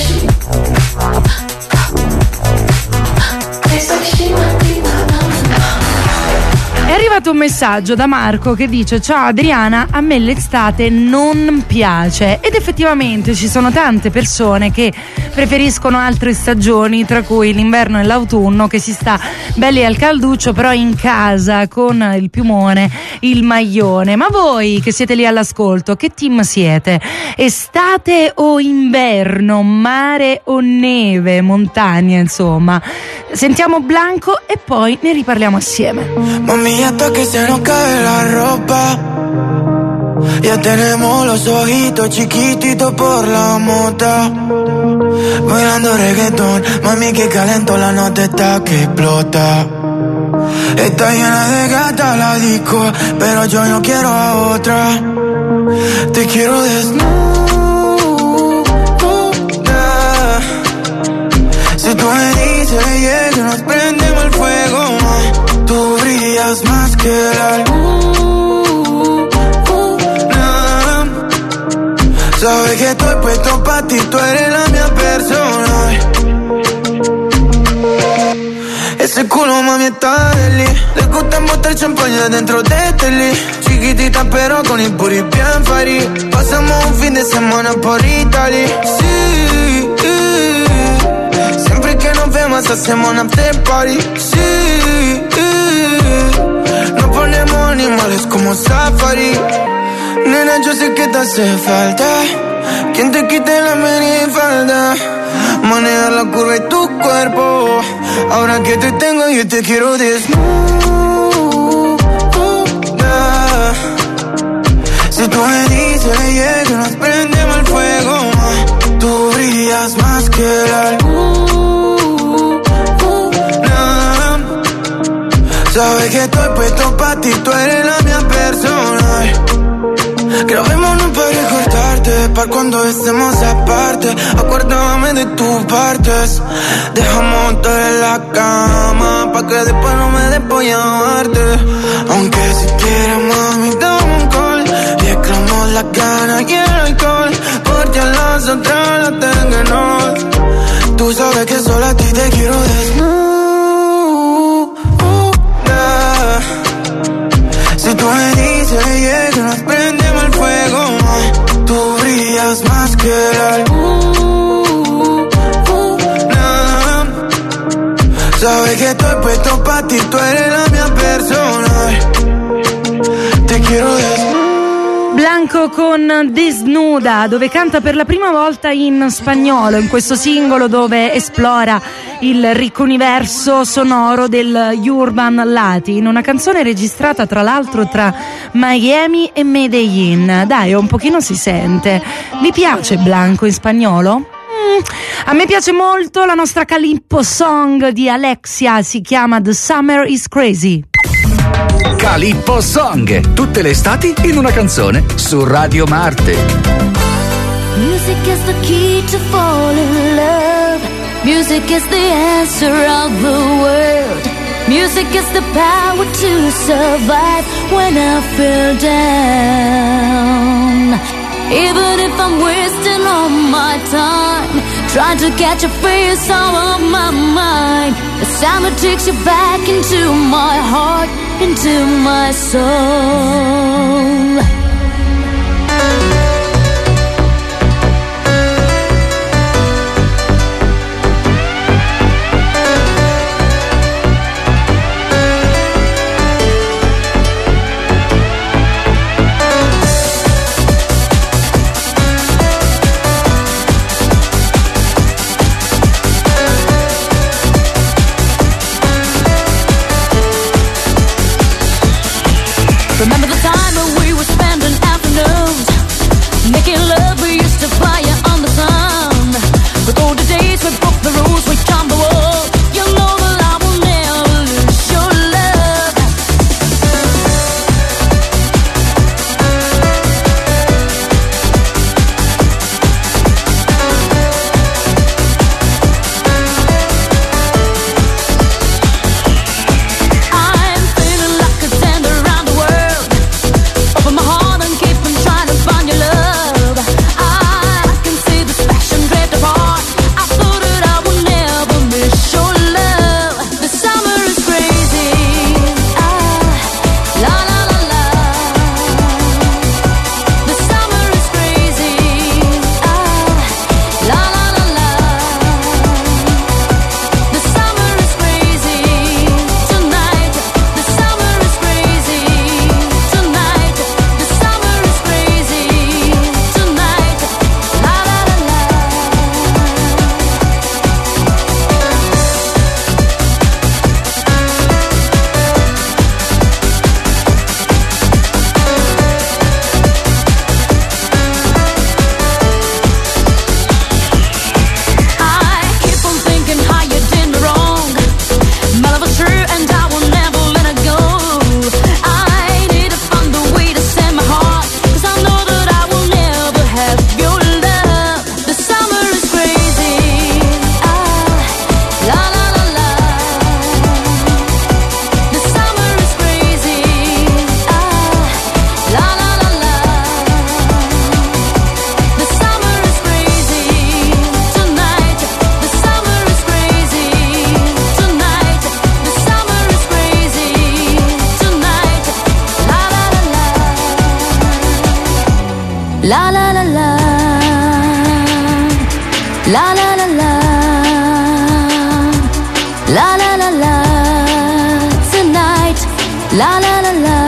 they say she might be the one. È arrivato un messaggio da Marco che dice: ciao Adriana, a me l'estate non piace. Ed effettivamente ci sono tante persone che preferiscono altre stagioni, tra cui l'inverno e l'autunno, che si sta belli al calduccio però in casa con il piumone, il maglione. Ma voi che siete lì all'ascolto, che team siete? Estate o inverno? Mare o neve? Montagna, insomma. Sentiamo Blanco e poi ne riparliamo assieme. Mami, hasta que se nos cae la ropa, ya tenemos los ojitos chiquititos por la mota, bailando reggaetón, mami que calento, la nota está que explota. Está llena de gata la disco, pero yo no quiero a otra. Te quiero desnuda. Si tú me dices, yeah, que nos prendemos el fuego, tú brillas más que la luna. Sabes que estoy puesto pa' ti, tú eres la mía persona. Ese culo, mami, está deli. Le gusta botar champaña dentro de este lit. Chiquitita pero con il booty bien fari. Pasamos un fin de semana por Italia. Sí, siempre que nos vemos hacemos un after party. Sí, nos ponemos animales como safari. Nena, yo sé que te hace falta quien te quite la minifalda, manejar la curva y tu cuerpo. Ahora que te tengo yo te quiero desnuda. Si tú me dices, yeah, que nos prendemos el fuego, tú brillas más que la luna. Sabes que estoy puesto pa' ti, tú eres la mía persona. Grabémonos para recordarte, para cuando estemos aparte. Acuérdame de tus partes. Dejamos montar en la cama, pa' que después no me des por llamarte. Aunque si quieres, mami, dame un call. Y exclamo las ganas y el alcohol, porque a las otras las tengo en hold. Tú sabes que solo a ti te quiero desnuda. Si tú me dices, yeah, que nos prendemos el fuego, tú brillas más que la luna. Sabes que estoy puesto pa' ti, tú eres la mía persona. Te quiero desnuda. Blanco con Desnuda, dove canta per la prima volta in spagnolo, in questo singolo dove esplora il ricco universo sonoro del Urban Latin, una canzone registrata tra l'altro tra Miami e Medellin. Dai, un pochino si sente. Vi piace Blanco in spagnolo? A me piace molto la nostra Calippo Song di Alexia, si chiama The Summer is Crazy. Calippo Song, tutte le estati in una canzone su Radio Marte. Music is the key to fall in love. Music is the answer of the world. Music is the power to survive when I feel down. Even if I'm wasting all my time trying to catch a face out of my mind, the sound that takes you back into my heart, into my soul. Remember the time when we were spending La la la la, la la la la, la la la la, tonight, la la la la.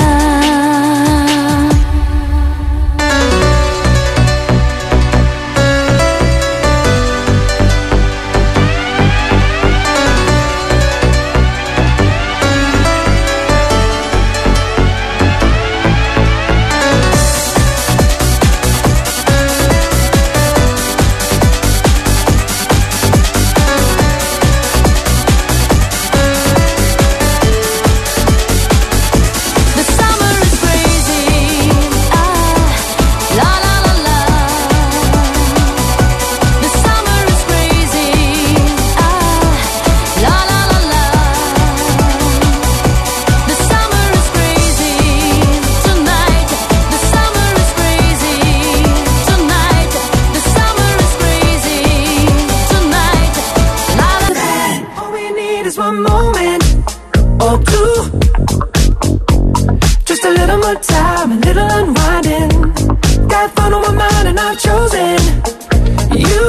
Time, a little unwinding. Got fun on my mind and I've chosen you.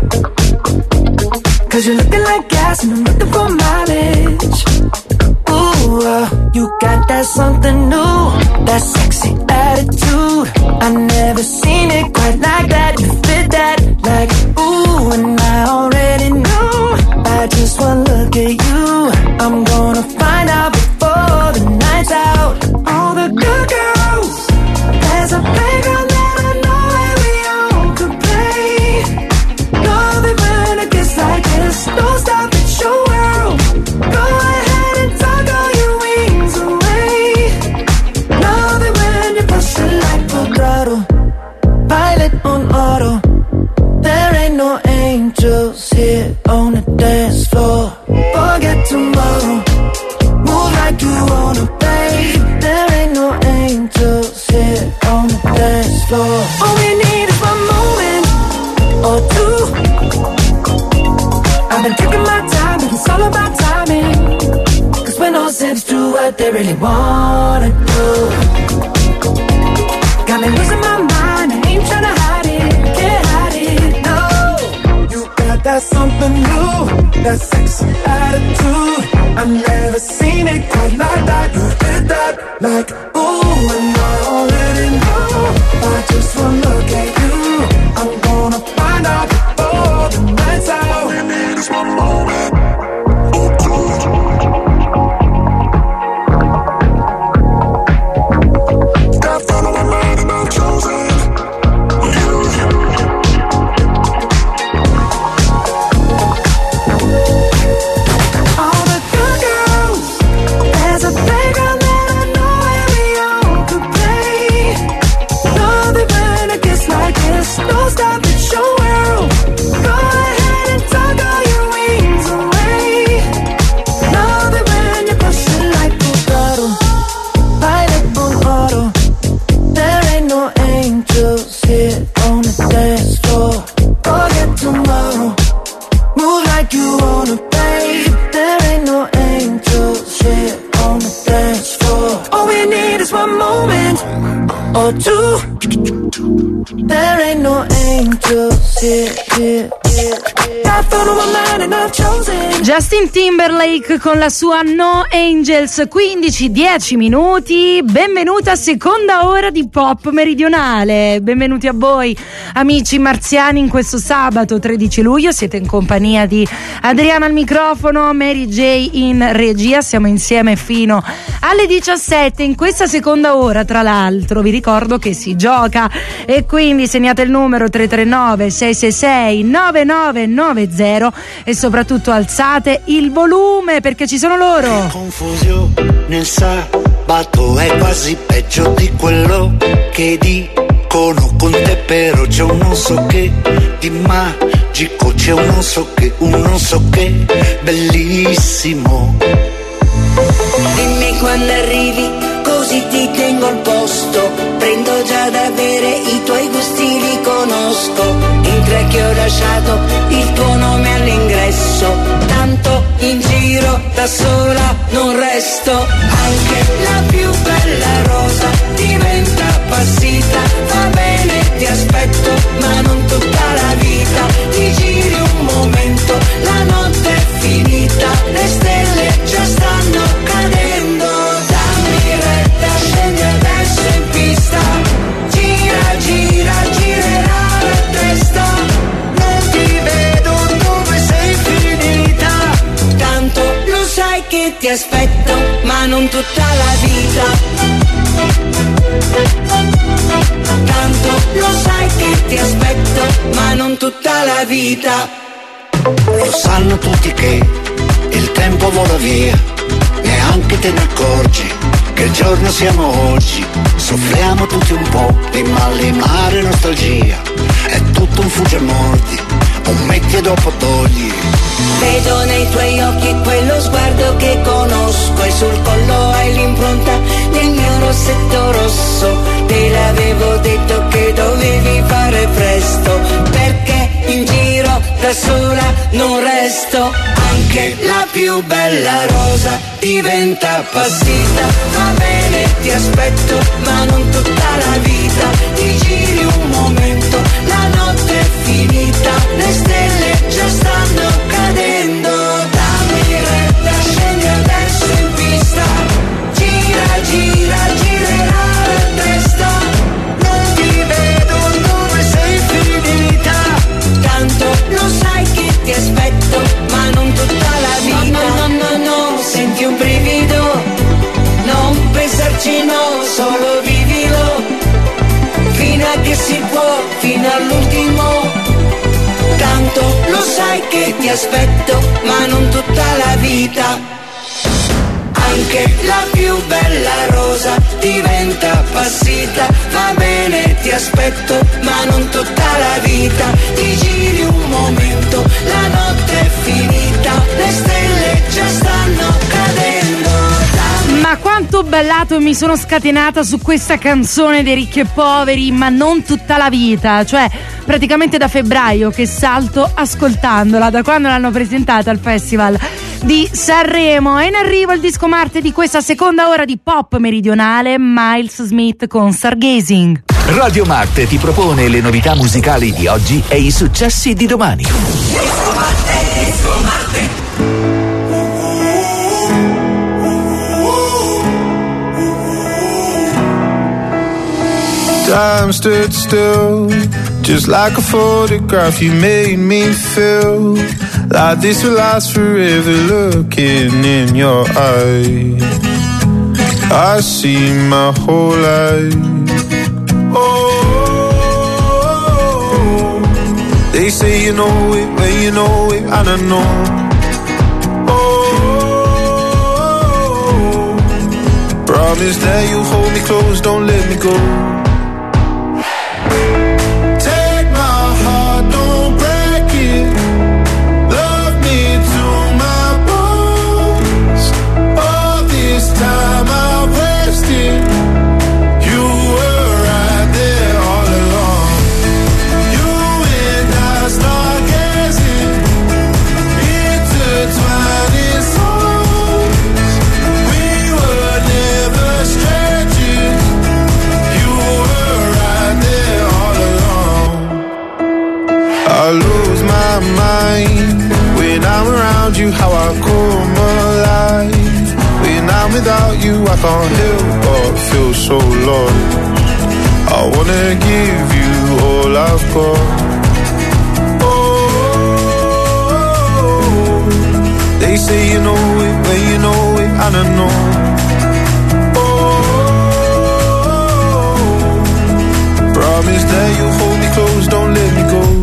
Cause you're looking like gas and I'm looking for mileage. Ooh, you got that something new, that sexy attitude. I never seen it quite like that. You fit that like ooh, and I already know. By just one look at you, I'm gonna find out before the night's out. All the good girls, there's a playground that I know where we all could play. Know that when it gets like this, don't stop, it's your world. Go ahead and tuck all your wings away. Know that when you push it like full throttle, pilot on auto. There ain't no angels here on the dance floor. Forget tomorrow, move like you wanna, babe. There ain't no angels here on the dance floor. All we need is one moment or two. I've been taking my time, but it's all about timing. Cause when those hips do what they really wanna do, got me losing my mind, I ain't tryna hide it, can't hide it, no. You got that something new, that sexy attitude. I've never seen it quite like that. You did that like ooh, and I already know. I just wanna look at you, I'm gonna find out before the night's out. All we need is one moment or two. Got fun on my mind and I've chosen you. All the good girls, there's a playground that I know where we all could play. Know that when it gets like this, don't stop, it's your world. Go ahead and tuck all your wings away. Know that when you push it like full throttle, pilot on auto. There ain't no angels here on the dance floor. Forget tomorrow, move like you wanna, babe. There ain't no angels here on the dance floor. All we need is one moment or two. There ain't no angels here. Got fun on my mind and I've chosen. Justin Timberlake con la sua No Angels, 15-10 minuti. Benvenuta a seconda ora di Pop Meridionale. Benvenuti a voi amici marziani in questo sabato 13 luglio. Siete in compagnia di Adriana al microfono, Mary J in regia. Siamo insieme fino alle 17 in questa seconda ora. Tra l'altro vi ricordo che si gioca e quindi segnate il numero 339 666 9990 e soprattutto alzate il volume perché ci sono loro. Confusione nel sabato è quasi peggio di quello che dicono con te, però c'è un non so che di magico, c'è un non so che bellissimo. Dimmi quando arrivi, così ti tengo al posto. Prendo già da bere, i tuoi gusti li conosco. In tre che ho lasciato il tuo nome all'ingresso. Tanto in giro da sola non resto. Anche la più bella rosa diventa appassita. Va bene, ti ma non tutta la vita. Ti giri un momento, la notte è finita, le stelle già stanno cadendo. Dammi retta, scendi adesso in pista, gira, gira, girerà la testa. Non ti vedo dove sei finita, tanto lo sai che ti aspetto, ma non tutta la vita. Tanto lo sai che ti aspetto, ma non tutta la vita. Lo sanno tutti che il tempo vola via, neanche te ne accorgi che giorno siamo oggi. Soffriamo tutti un po' di malinare e nostalgia, è tutto un fugge morti, un metti e dopo togli. Vedo nei tuoi occhi quello sguardo che conosco, e sul collo hai l'impronta del mio rossetto rosso. Te l'avevo detto che dovevi fare presto, perché in giro da sola non resto. Anche la più bella rosa diventa appassita. Va bene, ti aspetto, ma non tutta la vita. Ti giri un momento, la notte è finita, le stelle già stanno cadendo. Dammi retta, scendi adesso in pista, gira, gira, girerà la testa. Non ti vedo dove sei finita, tanto lo sai che ti aspetto, ma non tutta la vita. No, no, no, no, senti un brivido, non pensarci, no, solo vivilo, fino a che si può, fino all'ultimo. Tanto lo sai che ti aspetto, ma non tutta la vita. Anche la più bella rosa diventa appassita. Va bene, ti aspetto, ma non tutta la vita. Ti giri un momento, la notte è finita, le stelle già stanno cadendo. Ma quanto ballato mi sono scatenata su questa canzone dei Ricchi e Poveri, ma non tutta la vita. Cioè, praticamente da febbraio che salto ascoltandola, da quando l'hanno presentata al Festival di Sanremo. È in arrivo il disco Marte di questa seconda ora di Pop Meridionale, Miles Smith con Stargazing. Radio Marte ti propone le novità musicali di oggi e i successi di domani. Disco Marte, Disco Marte. Time stood still, just like a photograph. You made me feel like this will last forever. Looking in your eyes, I see my whole life. Oh, they say you know it, when you know it, and I know. Oh, promise that you hold me close, don't let me go. You, how I come alive. When I'm without you, I can't help but feel so lost. I wanna give you all I've got. Oh, they say you know it, when you know it, and I know. Oh, promise that you'll hold me close, don't let me go.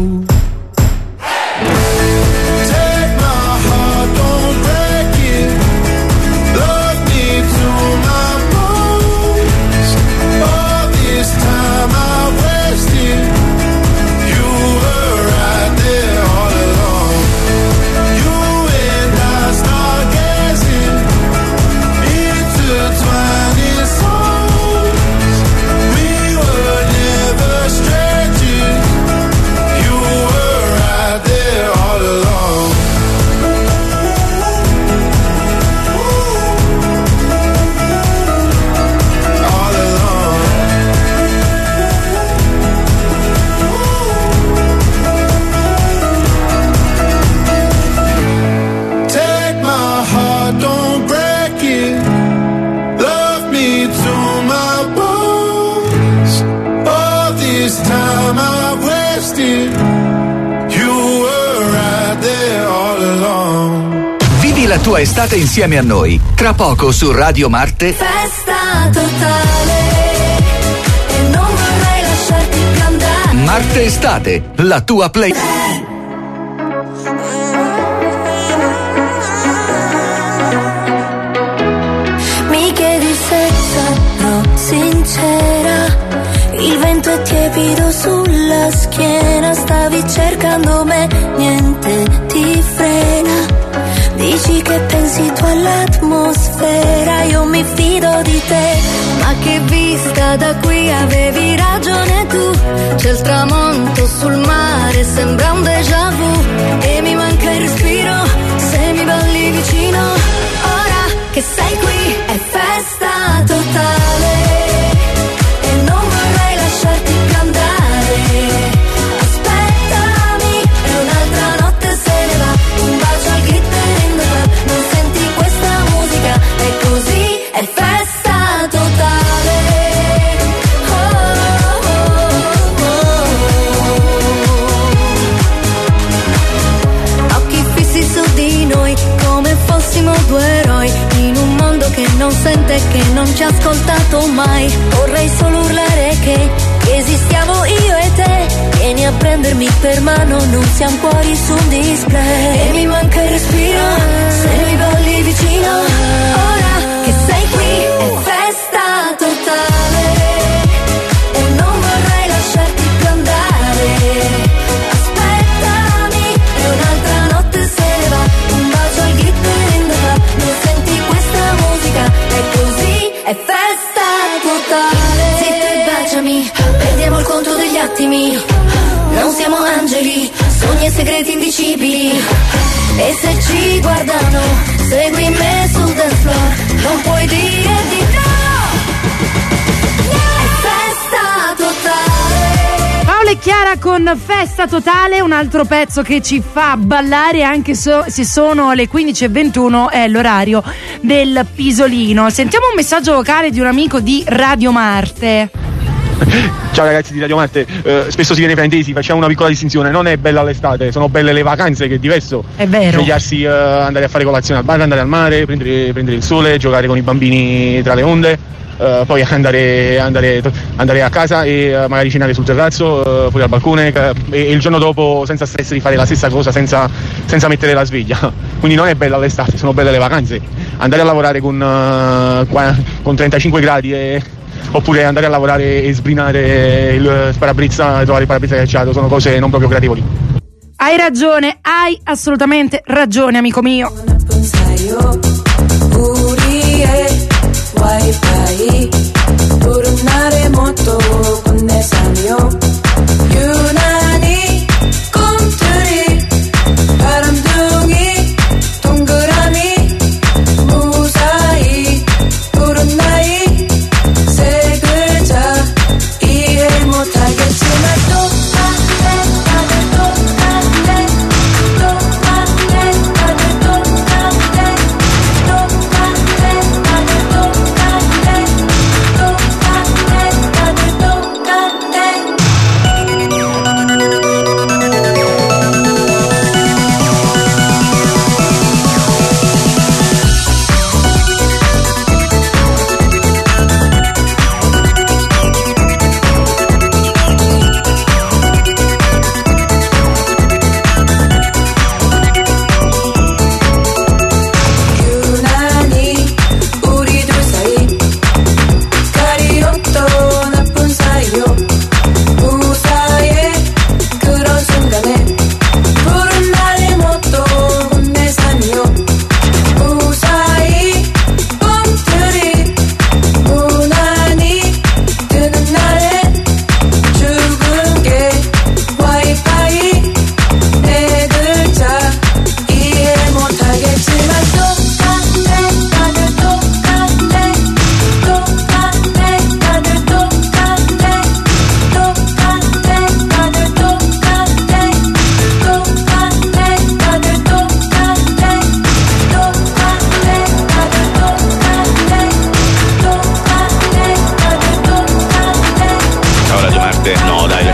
this time I wasted. You were right there all along. Vivi la tua estate insieme a noi. Tra poco su Radio Marte. Festa totale e non vorrei lasciarti più andare. Marte Estate, la tua play. Mi chiedi se sarò sincera, il vento è tiepido sulla schiena, stavi cercando me, niente ti frena. Dici che pensi tu all'atmosfera, io mi fido di te, ma che vista da qui, avevi ragione tu. C'è il tramonto sul mare, sembra un déjà vu, e mi manca il respiro se mi balli vicino. Ora che sei qui è festa totale e non vorrei lasciarti più andare. Aspettami e un'altra notte se ne va, un bacio al glitter in the club. Non senti questa musica, è così, è festa totale. Occhi fissi su di noi come fossimo due eroi, in un mondo che non sente, che non ci ha ascoltato mai. Vorrei solo urlare che esistiamo io e te. Vieni a prendermi per mano, non siamo cuori su un display. E mi manca il respiro se mi balli vicino. Ora che sei qui è festa totale e non vorrei lasciarti più andare. Aspettami e un'altra notte se ne va, un bacio al glitter in the club. Non senti questa musica, è così, è festa totale. Zitto e baciami, perdiamo il conto degli attimi. Non siamo angeli, sogni e segreti indicibili. E se ci guardano, segui me sul dance floor, non puoi dire di no. È festa totale. Paola e Chiara con Festa Totale, un altro pezzo che ci fa ballare anche se sono le 15:21, è l'orario del pisolino. Sentiamo un messaggio vocale di un amico di Radio Marte. Ciao ragazzi di Radio Marte, spesso si viene fraintesi, facciamo una piccola distinzione, non è bella l'estate, sono belle le vacanze, che è diverso. È vero. Svegliarsi, andare a fare colazione al bar, andare al mare, prendere il sole, giocare con i bambini tra le onde, poi andare a casa e magari cenare sul terrazzo, fuori al balcone, e il giorno dopo senza stress di fare la stessa cosa, senza mettere la sveglia. Quindi non è bella l'estate, sono belle le vacanze. Andare a lavorare con 35 gradi oppure andare a lavorare e sbrinare il parabrezza, trovare il parabrezza ghiacciato, sono cose non proprio gradevoli. Hai ragione, hai assolutamente ragione, amico mio.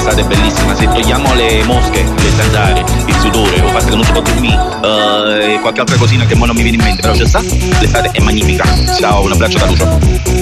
l'estate è bellissima, se togliamo le mosche, le zanzare, il sudore, o fatto che non si può dormire, e qualche altra cosina che mo non mi viene in mente, però c'è sta, l'estate è magnifica. Ciao, un abbraccio da Lucio.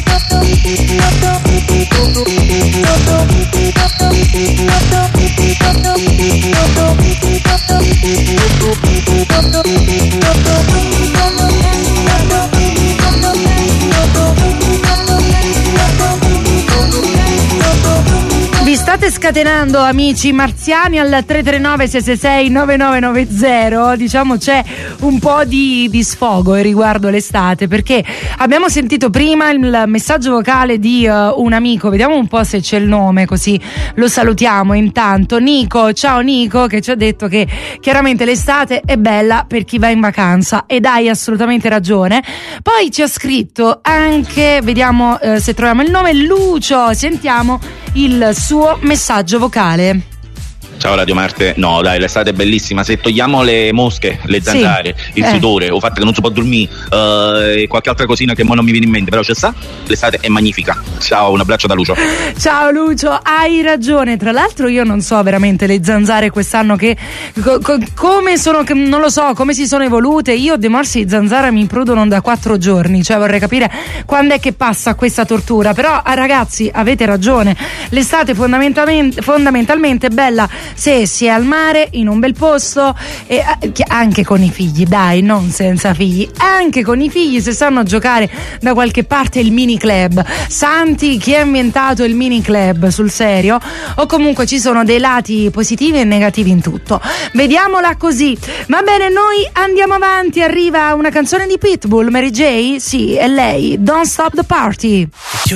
Vi state scatenando, amici marziani, al 339-666-9990. Diciamo c'è un po' di sfogo riguardo l'estate, perché abbiamo sentito prima il messaggio vocale di un amico. Vediamo un po' se c'è il nome, così lo salutiamo intanto. Nico, ciao Nico, che ci ha detto che chiaramente l'estate è bella per chi va in vacanza, ed hai assolutamente ragione. Poi ci ha scritto anche, vediamo se troviamo il nome, Lucio. Sentiamo il suo messaggio vocale. Ciao Radio Marte, no dai, l'estate è bellissima, se togliamo le mosche, le zanzare, il sudore, o fatto che non si può dormire, e qualche altra cosina che mo non mi viene in mente, però c'è sta, l'estate è magnifica. Ciao, un abbraccio da Lucio. Ciao Lucio, hai ragione. Tra l'altro io non so veramente le zanzare quest'anno che come sono, non lo so come si sono evolute. Io dei morsi di zanzara mi prudono da 4 giorni, cioè vorrei capire quando è che passa questa tortura. Però ragazzi, avete ragione, l'estate fondamentalmente è bella se si è al mare, in un bel posto, e anche con i figli, dai, non senza figli, anche con i figli, se sanno a giocare da qualche parte il mini club. Santi, chi ha inventato il mini club, sul serio? O comunque ci sono dei lati positivi e negativi in tutto. Vediamola così. Va bene, noi andiamo avanti. Arriva una canzone di Pitbull, Mary J. Sì, è lei, Don't Stop the Party.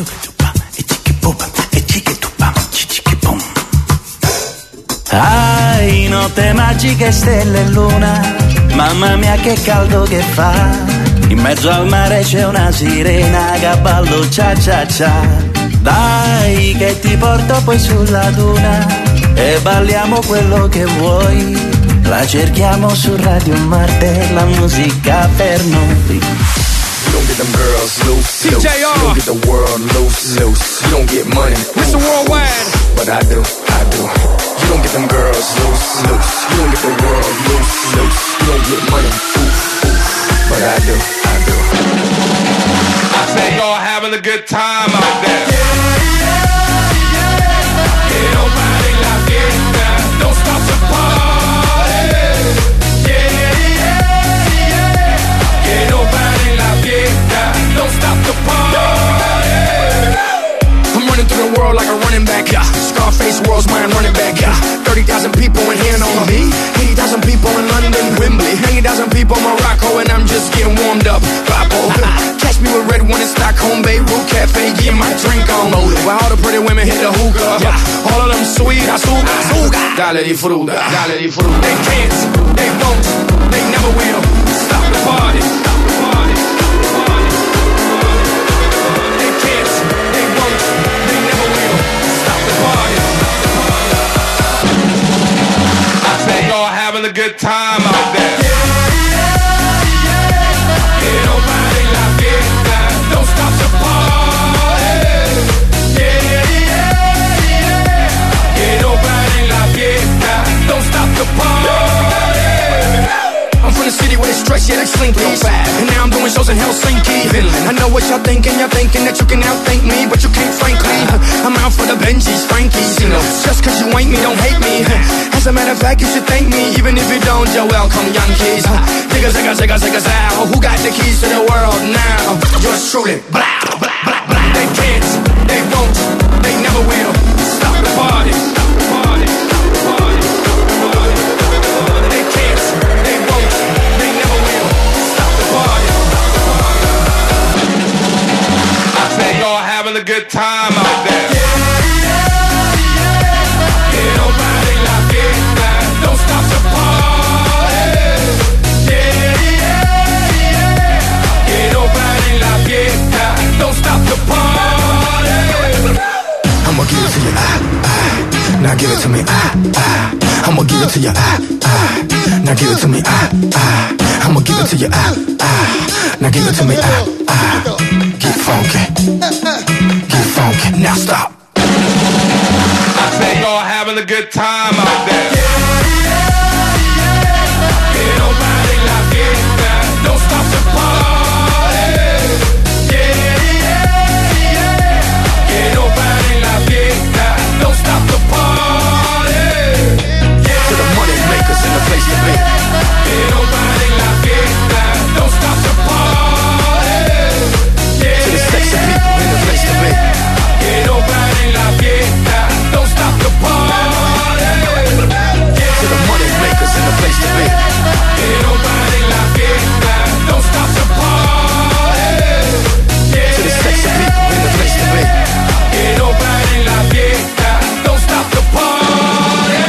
Ai, notte magiche, stelle e luna, mamma mia che caldo che fa. In mezzo al mare c'è una sirena che ballo cia cia cia. Dai che ti porto poi sulla duna e balliamo quello che vuoi. La cerchiamo su Radio Marte, la musica per noi. You don't get them girls loose, loose. You don't get the world loose, loose. You don't get money, Mr. Worldwide, but I do. You don't get them girls loose, loose. You don't get the world loose, loose. You don't get money, but I do. I say y'all having a good time out there. Que no pare la fiesta, don't stop the party. Que no pare la fiesta, don't stop the party. I'm running through the world like a running back, yeah. Scarface, world's mine, running back, yeah. 30,000 people in here on me. 80,000 people in London, Wembley. 80,000 people in Morocco, and I'm just getting warmed up. Bravo. Catch me with red one in Stockholm, Beirut Cafe, get my drink on. While all the pretty women hit the hookah, yeah. All of them sweet, azúcar. Dale disfruta, dale disfruta. They can't, they won't, they never will stop the party. Having a good time out there. Que no pare la fiesta, don't stop the party. Que no pare la fiesta, don't stop the party. I'm from the city where they stretch, yeah, they slinky. And now I'm doing shows in Helsinki, Finland. I know what y'all thinking that you can outthink me, but you can't, frankly. I'm out for the Benjis, Frankies, you know. Just cause you ain't me, don't hate me. As a matter of fact, you should thank me, even if you don't, you're welcome, Yankees. Zigga, zigga, zigga, zigga, zow. Who got the keys to the world now? Yours truly, blah, blah, blah, blah. They can't, they won't, they never will stop the party. They can't, they won't, they never will stop the party. I say y'all having a good time out there. I'ma give it to you, now give it to me, I'ma give it to you, now give it to me, I'ma give it to you, now give it to me, get funky, now stop. I say y'all having having a good time out there. Que no pare la fiesta, don't stop the party. Que no pare la fiesta, don't stop the party. To the money makers in the place to be. Que no pare la fiesta, don't stop the party. To the sexy people in the place to be. Que no pare la fiesta, don't stop the party. To the money makers in the place to be. Que no pare la fiesta, don't stop the party. To the sexy people in the place to be. Que no pare la fiesta, don't stop the party.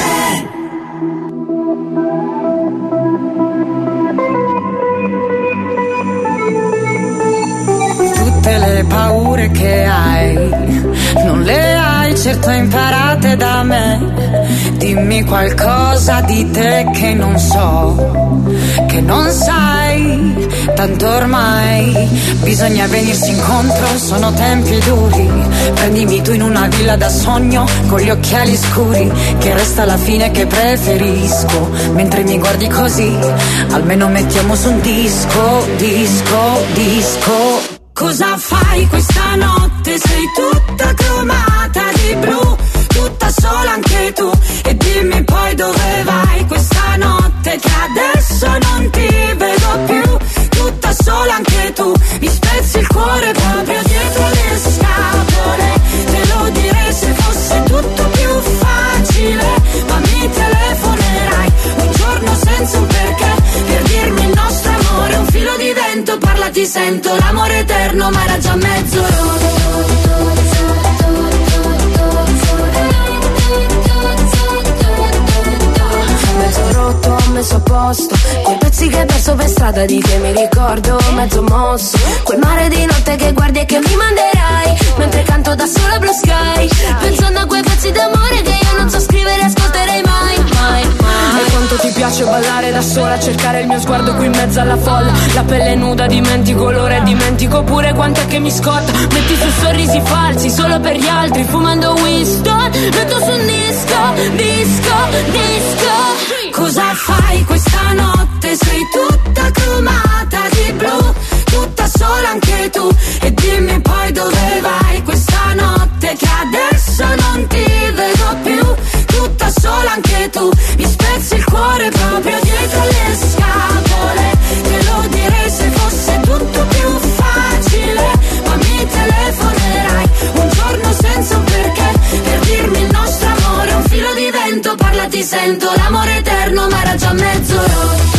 Tutte le paure che hai, non le hai certo imparate da me. Dimmi qualcosa di te che non so, che non sai, tanto ormai bisogna venirsi incontro, sono tempi duri. Prendimi tu in una villa da sogno, con gli occhiali scuri, che resta la fine che preferisco. Mentre mi guardi così, almeno mettiamo su un disco, disco, disco. Cosa fai questa notte? Sei tutta cromata di blu, tutta sola anche tu. E dimmi poi dove vai questa notte, che adesso non ti vedo più. Tutta sola anche tu, mi spezzi il cuore proprio dietro le scatole. Te lo direi se fosse tutto più facile, ma mi telefonerai un giorno senza un perché, per dirmi il nostro amore è un filo di vento. Parla, ti sento, l'amore eterno, ma era già mezzo mezzo rotto, messo a posto, quei pezzi che hai perso per strada di che mi ricordo, mezzo mosso, quel mare di notte che guardi e che mi manderai, mentre canto da sola Blue Sky, pensando a quei pezzi d'amore che io non so scrivere e ascolterei mai, mai, mai. E quanto ti piace ballare da sola, cercare il mio sguardo qui in mezzo alla folla, la pelle nuda, dimentico l'ora e dimentico pure quanto è che mi scotta. Metti su sorrisi falsi solo per gli altri, fumando Winston, metto su un disco, disco, disco. Cosa fai questa notte? Sei tutta cromata di blu, tutta sola anche tu. E dimmi poi dove vai questa notte, che adesso non ti vedo più. Tutta sola anche tu, mi spezzi il cuore proprio dietro le scatole. Te lo direi se fosse tutto più facile, ma mi telefonerai un giorno senza un perché, per dirmi il nostro amore è un filo di vento. Parla, ti sento, l'amore eterno, ma era già mezzo rotto.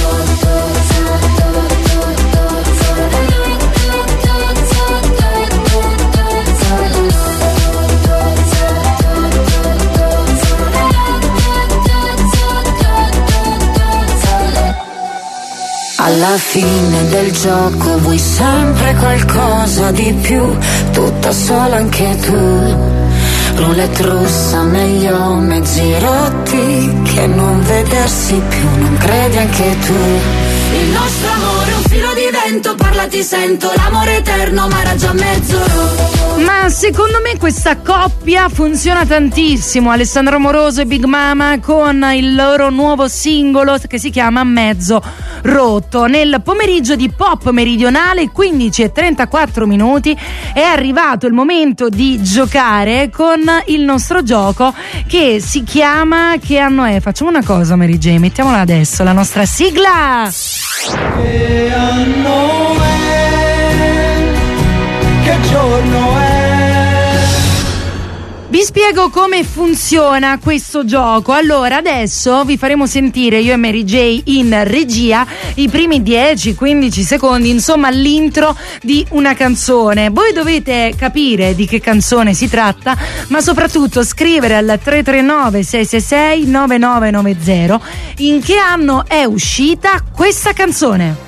Alla fine del gioco vuoi sempre qualcosa di più, tutta sola anche tu. Roulette russa, meglio mezzi rotti che non vedersi più, non credi anche tu? Il nostro amore è un filo di vento, parla, ti sento, l'amore eterno, ma era già mezzo rotto. Ma secondo me questa coppia funziona tantissimo, Alessandro Amoroso e Big Mama, con il loro nuovo singolo che si chiama Mezzo Rotto. Nel pomeriggio di Pop Meridionale, 15:34, è arrivato il momento di giocare con il nostro gioco che si chiama Che anno è? Facciamo una cosa, Mary J, mettiamola adesso, la nostra sigla. Che anno è? Che giorno è? Vi spiego come funziona questo gioco. Allora, adesso vi faremo sentire, io e Mary J in regia, i primi 10-15 secondi, insomma l'intro di una canzone. Voi dovete capire di che canzone si tratta, ma soprattutto scrivere al 339-666-9990 in che anno è uscita questa canzone.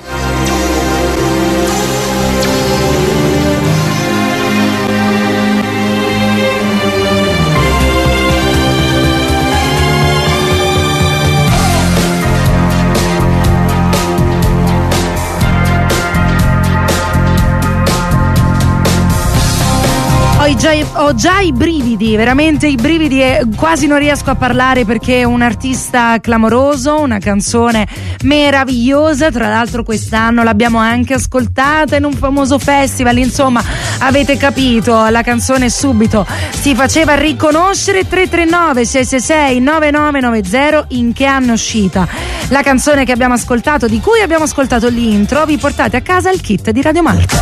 Ho già i brividi veramente i brividi, e quasi non riesco a parlare perché è un artista clamoroso, una canzone meravigliosa. Tra l'altro quest'anno l'abbiamo anche ascoltata in un famoso festival, insomma avete capito, la canzone subito si faceva riconoscere. 339 666 9990, in che anno è uscita la canzone che abbiamo ascoltato, di cui abbiamo ascoltato l'intro. Vi portate a casa il kit di Radio Marte.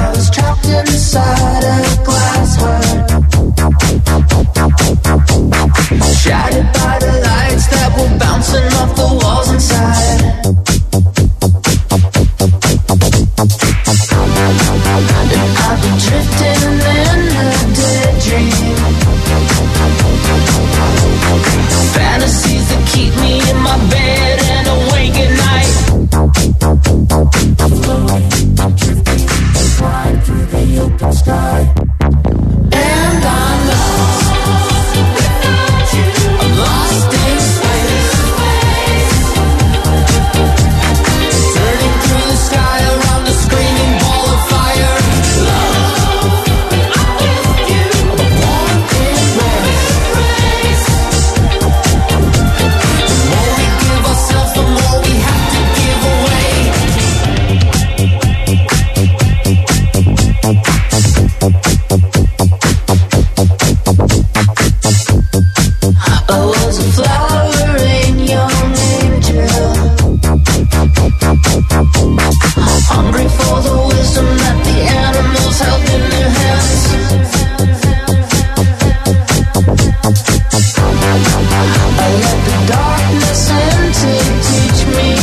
Shattered by the lights that were bouncing off the walls inside. And I've been drifting in a dead dream. Fantasies that keep me in my bed and awake at night. Drifting, flying through the open sky. And I'm lost without you. I'm lost in space. Turning through the sky around a screaming ball of fire. Love, I'm with you. I'm warm embrace. The more we give ourselves, the more we have to give away. I was a flowering young angel, hungry for the wisdom that the animals held in their hands. I let the darkness in to teach me.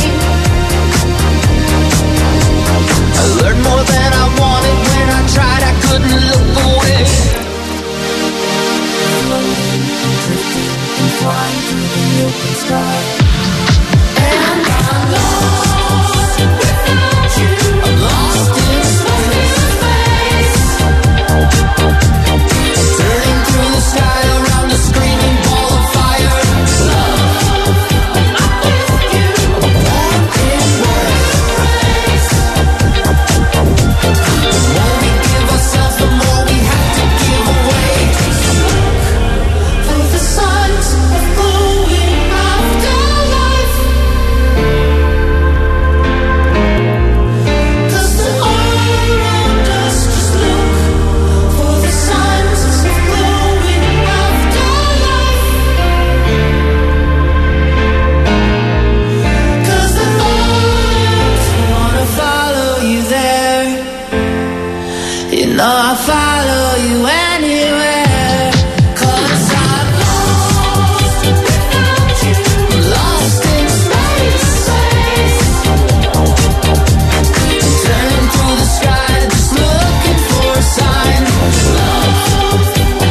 I learned more than I wanted. When I tried, I couldn't look away. Drifting and flying through the open sky. And I'm lost without you. I'm lost in space. Turning through the sky around a screaming ball of fire. Love, I'm with you. I'm warm embrace. The more we give ourselves, the more we have to give away. For the signs of glowing afterlife. 'Cause they're all around us, just look. For the signs of glowing afterlife. 'Cause they're all wanna follow you there. You know I'll follow you anywhere. 'Cause I'm lost without you. I'm lost in space. Turning through the sky, just looking for a sign. Love,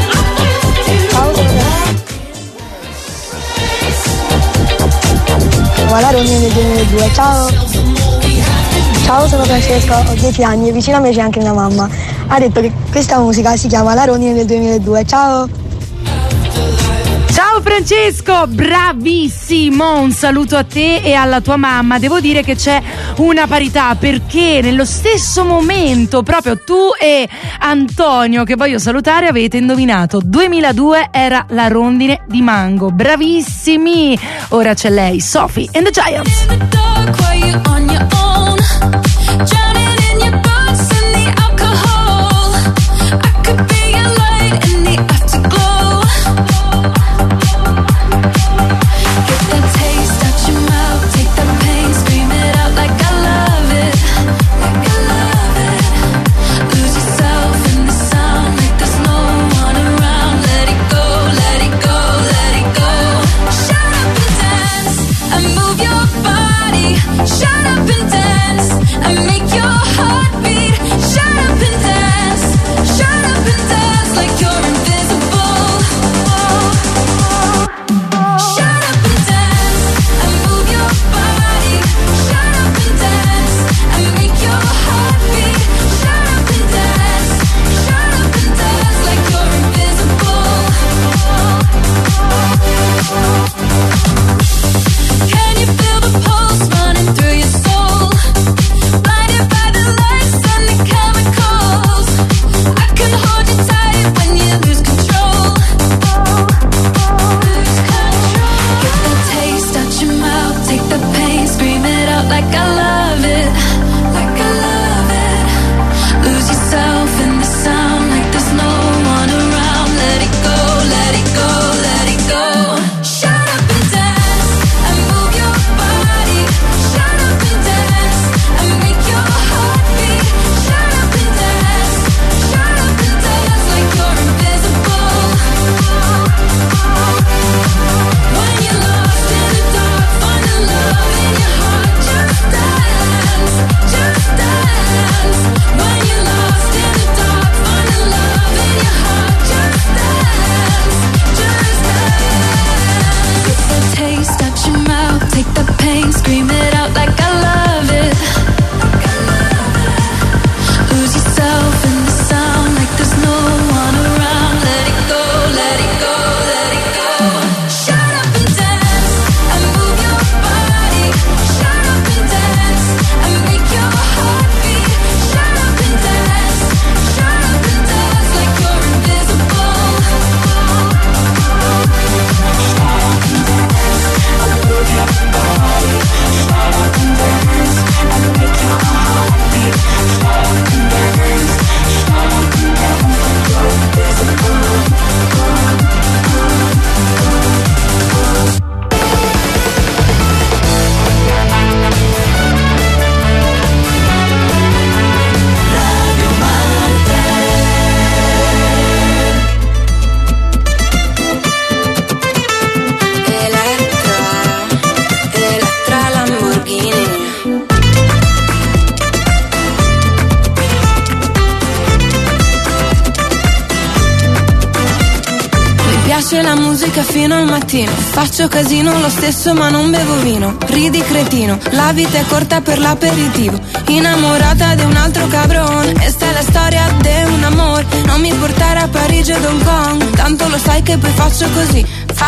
Siamo alla Roni nel 2002, ciao. Ciao, sono Francesca, ho 10 anni e vicino a me c'è anche mia mamma. Ha detto che questa musica si chiama La Roni nel 2002, ciao. Ciao Francesco, bravissimo, un saluto a te e alla tua mamma. Devo dire che c'è una parità, perché nello stesso momento proprio tu e Antonio, che voglio salutare, avete indovinato. 2002 era La Rondine di Mango, bravissimi. Ora c'è lei, Sophie and the Giants. Shut up and dance and make your heart beat. la musica fino al mattino. Faccio casino lo stesso ma non bevo vino. Ridi cretino, la vita è corta per l'aperitivo. Innamorata di un altro cabrone, esta è la storia di un amore. Non mi portare a Parigi ed Hong Kong, tanto lo sai che poi faccio così.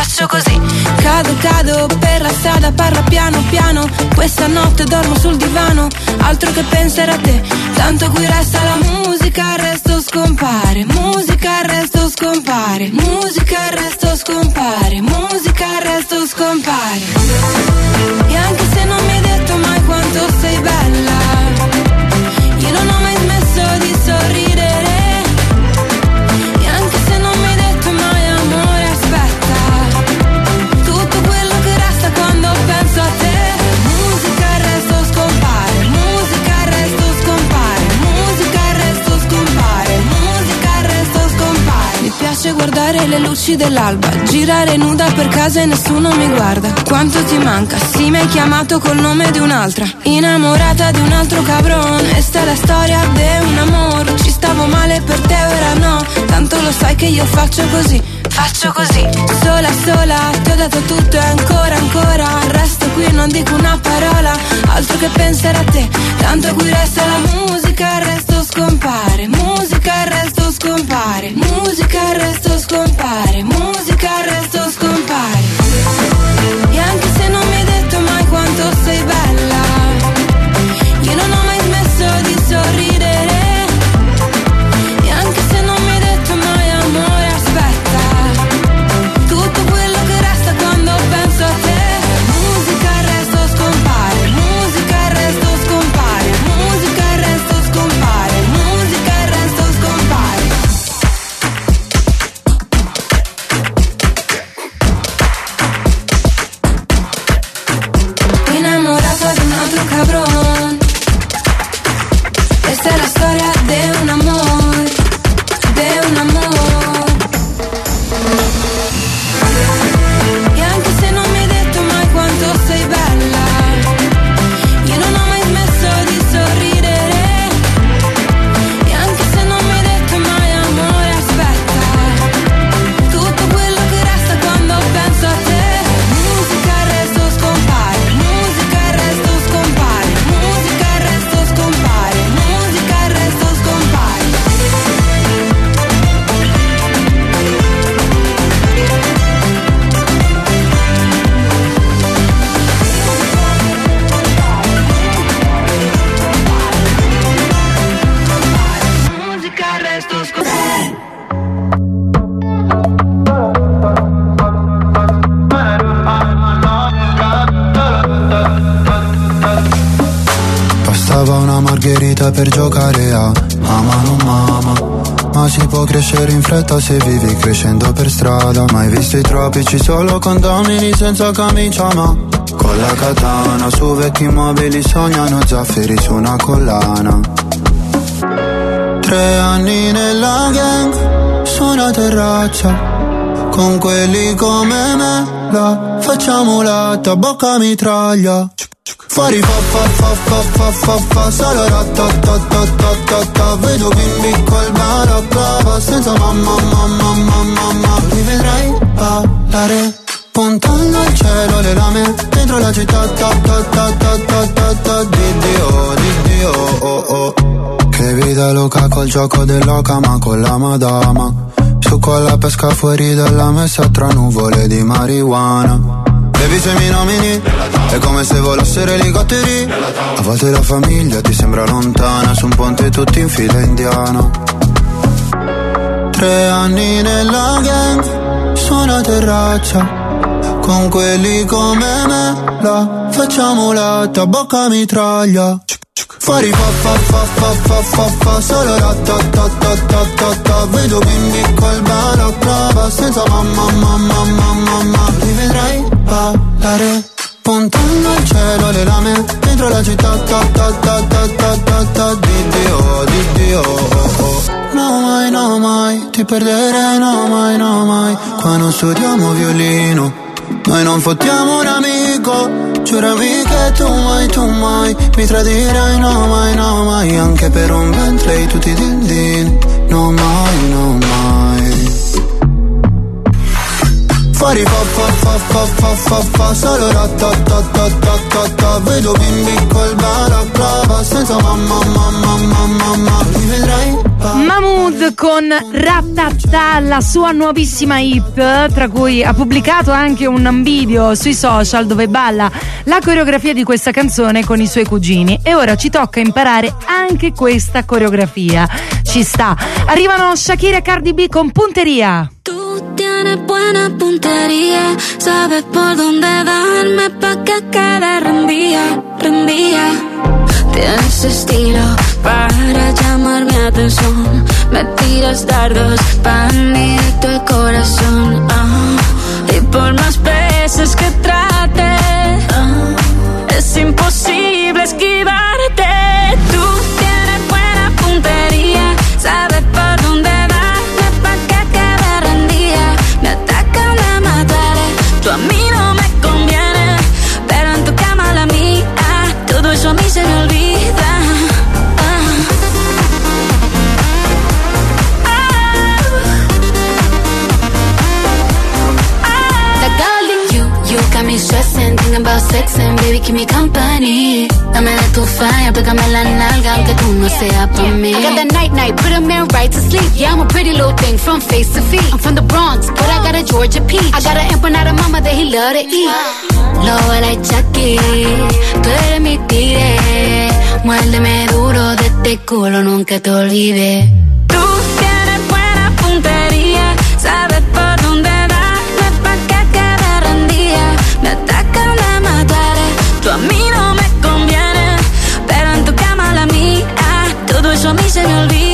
Cado per la strada, parla piano piano. Questa notte dormo sul divano, altro che pensare a te. Tanto qui resta la musica, il resto scompare. Musica, il resto scompare. Musica, il resto scompare. Musica, il resto scompare. E anche se non mi hai detto mai quanto sei bella, io non ho mai smesso di sorridere. E anche se non mi hai detto mai amore, aspetta, tutto quello che resta quando penso a te. Musica, il resto scompare. Musica, il resto scompare. Musica, il resto scompare. Musica, il resto scompare. Mi piace guardare le luci dell'alba, girare nuda per casa e nessuno mi guarda. Quanto ti manca? Sì, mi hai chiamato col nome di un'altra. Innamorata di un altro cabrone, esta è la storia di un amore. Ci stavo male per te, ora no, tanto lo sai che io faccio così. Sola, ti ho dato tutto e ancora resto qui, non dico una parola, altro che pensare a te. Tanto qui resta la musica, il resto scompare. Musica, il resto scompare. Musica, il resto scompare. Musica, il resto scompare. E anche se non mi hai detto mai quanto sei bella, io non ho mai smesso di sorridere. E anche se non mi hai detto mai amore, aspetta, tutto quello che resta quando penso a te. Musica, il resto scompare. Musica, il resto scompare. Musica, il resto scompare. Musica, il resto scompare. Innamorata di un altro cabrone, questa è la storia di un amore, di un amore. E anche se non mi hai detto mai quanto sei bella, io non ho mai smesso di sorridere. E anche se non mi hai detto mai amore, aspetta, tutto quello che resta quando penso a te. Musica, il resto scompare. Musica, il resto scompare. Musica, il resto scompare. Musica, il resto scompare. Musica, il resto scompare. Bastava una margherita per giocare a mamma non mamma. Ma si può crescere in fretta se vivi crescendo per strada. Mai visto i tropici solo condomini senza camicia, ma con la katana su vecchi mobili sognano zaffiri su una collana. 3 anni nella gang su una terrazza, con quelli come me la facciamo latta, bocca mitraglia. Fuori fa solo ratatatatatata. Vedo bimbi col balaclava senza mamma. Li vedrai ballare puntando al cielo le lame dentro la città. Dio, oh. Che vita loca col gioco dell'oca ma con la madama. Su con la pesca fuori dalla messa tra nuvole di marijuana. Baby se mi nomini è come se volassero elicotteri. A volte la famiglia ti sembra lontana, su un ponte tutti in fila indiana. 3 anni nella gang su una terrazza, con quelli come me la facciamo latta, bocca mitraglia. Fuori fa solo ratatatatatata. Vedo bimbi col balaclava senza mamma. Li vedrai ballare puntando al cielo le lame dentro la città. Dio, oh. No mai, ti perderei, no mai. Qua non studiamo violino, noi non fottiamo un amico. Giurami che tu mai mi tradirai, no mai. Anche per un Bentley tutti din. No mai. Fuori fa solo ratatatatata. Vedo bimbi col balaclava senza mamma. Mi vedrai? Mahmood con Ratata, la sua nuovissima hit, tra cui ha pubblicato anche un video sui social dove balla la coreografia di questa canzone con i suoi cugini, e ora ci tocca imparare anche questa coreografia. Ci sta. Arrivano Shakira e Cardi B con Puntería. Tú tienes buena puntería, sabes por dónde darme pa' que quede rendida. Tienes estilo para llamar mi atención, me tiras dardos pa' directo al corazón. Y por más veces que trate, es imposible esquivarte. Tú tienes buena puntería, sabes por dónde darme pa' que quede rendida. Me atacan, me mataré, tú a mí no me conviene, pero en tu cama la mía, todo eso a mí se me olvida. Got me stressing, thinking about sex and baby keep me company. Dame de tu fire, pégame la nalga aunque tú no seas pa' mí. I got that night, put a man right to sleep. Yeah, I'm a pretty little thing from face to feet. I'm from the Bronx, but I got a Georgia peach. I got an empanada mama that he love to eat. Lobo like Chucky, tú eres mi tigre. Muérdeme duro de este culo, nunca te olvides. Tú tienes buena puntería, sabes por dónde darme pa' que quede rendida. Me atacan, me mataré, tú a mí no me conviene, pero en tu cama la mía, todo eso a mí se me olvida.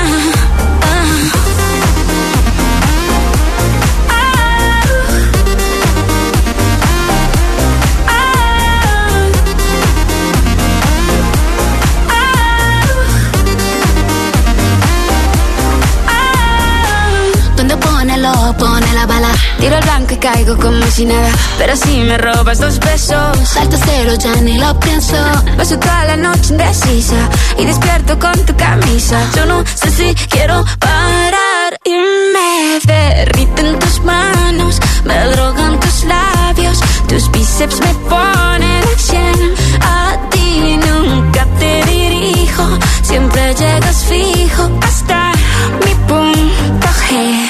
Pone la bala, tiro el blanco y caigo como si nada, pero si me robas 2 besos, salto cero, ya ni lo pienso. Paso toda la noche indecisa y despierto con tu camisa. Yo no sé si quiero parar y me derriten tus manos, me drogan tus labios, tus bíceps me ponen a 100. A ti nunca te dirijo, siempre llegas fijo hasta mi punto G.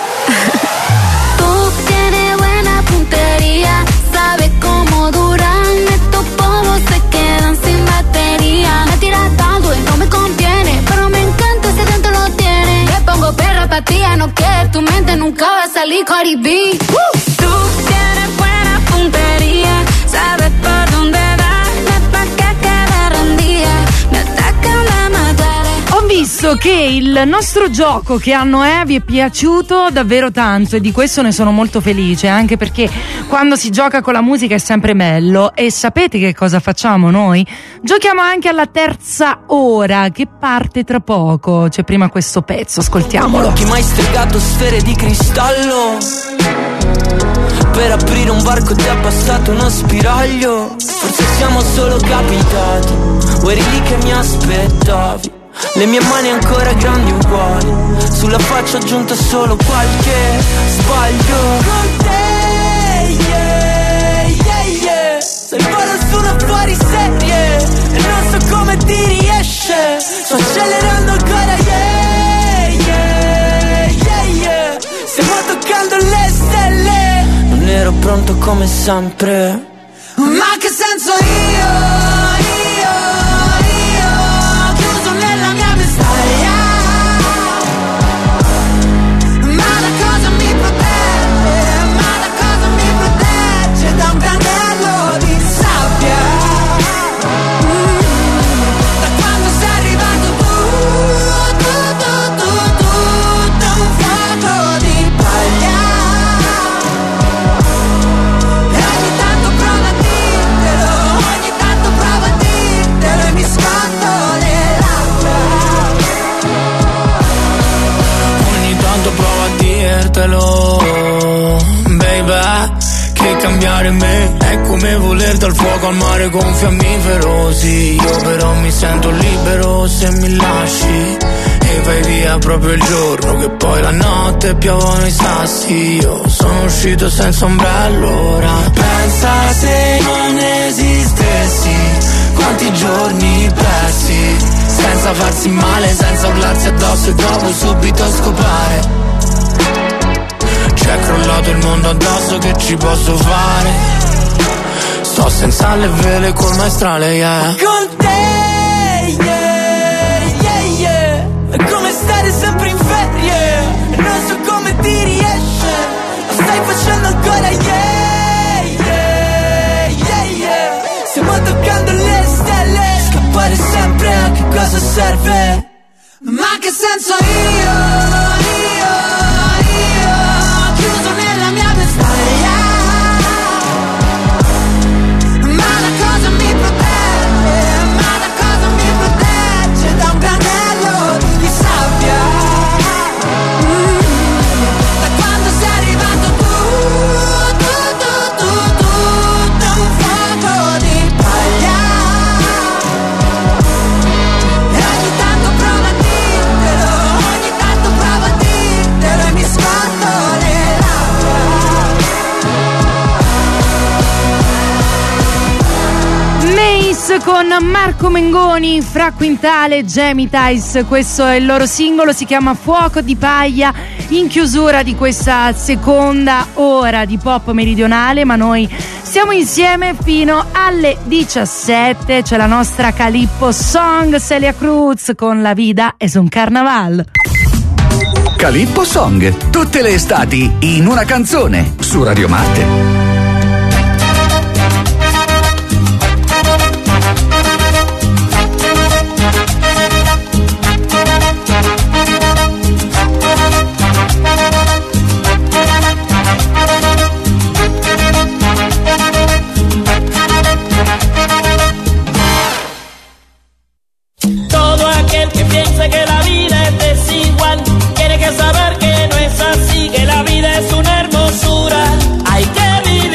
Tú tienes buena puntería, sabes cómo duran estos polvos, se quedan sin batería. Me tiras tanto y no me conviene, pero me encanta si dentro lo tienes. Te pongo perra pa' ti, no que tu mente nunca va a salir Cardi B. Tú tienes buena puntería, sabes por dónde darme pa' que quede rendida. Me atacan, me mataré. Ho visto che il nostro gioco che hanno vi è piaciuto davvero tanto, e di questo ne sono molto felice, anche perché quando si gioca con la musica è sempre bello. E sapete che cosa facciamo noi? Giochiamo anche alla terza ora, che parte tra poco. C'è prima questo pezzo, ascoltiamolo. Chi mai stregato sfere di cristallo per aprire un varco, ti ha passato uno spiraglio. Forse siamo solo capitati, o eri lì che mi aspettavi. Le mie mani ancora grandi uguali, sulla faccia ho aggiunto solo qualche sbaglio. Con te, yeah, yeah, yeah, sei volo su una fuoriserie e non so come ti riesce. Sto accelerando ancora, yeah, yeah, yeah, yeah. Stiamo toccando le stelle. Non ero pronto come sempre. Ma che senso baby, che cambiare me è come voler dal fuoco al mare con fiammifero. Sì, io però mi sento libero se mi lasci, e vai via proprio il giorno che poi la notte piovono i sassi. Io sono uscito senza ombrello ora. Pensa se non esistessi, quanti giorni persi, senza farsi male, senza urlarsi addosso e dopo subito scopare. C'è crollato il mondo addosso, che ci posso fare? Sto senza le vele col maestrale, yeah. Con te, yeah, yeah, yeah. È come stare sempre in ferie, non so come ti riesce, lo stai facendo ancora, yeah, yeah, yeah, yeah. Stiamo toccando le stelle, scappare sempre a che cosa serve? Ma che senso chiuso nella mia vestaglia? Ma da cosa mi protegge da un granello di sabbia? Da quando sei arrivato tu, da un fuoco di paglia. E ogni tanto provo a dirtelo e mi scondo le Mace con Marco Mengoni, Fra Quintale, Gemitais, questo è il loro singolo, si chiama Fuoco di Paglia, in chiusura di questa seconda ora di Pop Meridionale, ma noi siamo insieme fino alle 17, c'è la nostra Calippo Song, Celia Cruz con La Vida es un Carnaval. Calippo Song, tutte le estati in una canzone, su Radio Marte. Todo aquel que piense que la vida es desigual tiene que saber que no es así, que la vida es una hermosura. Hay que vivir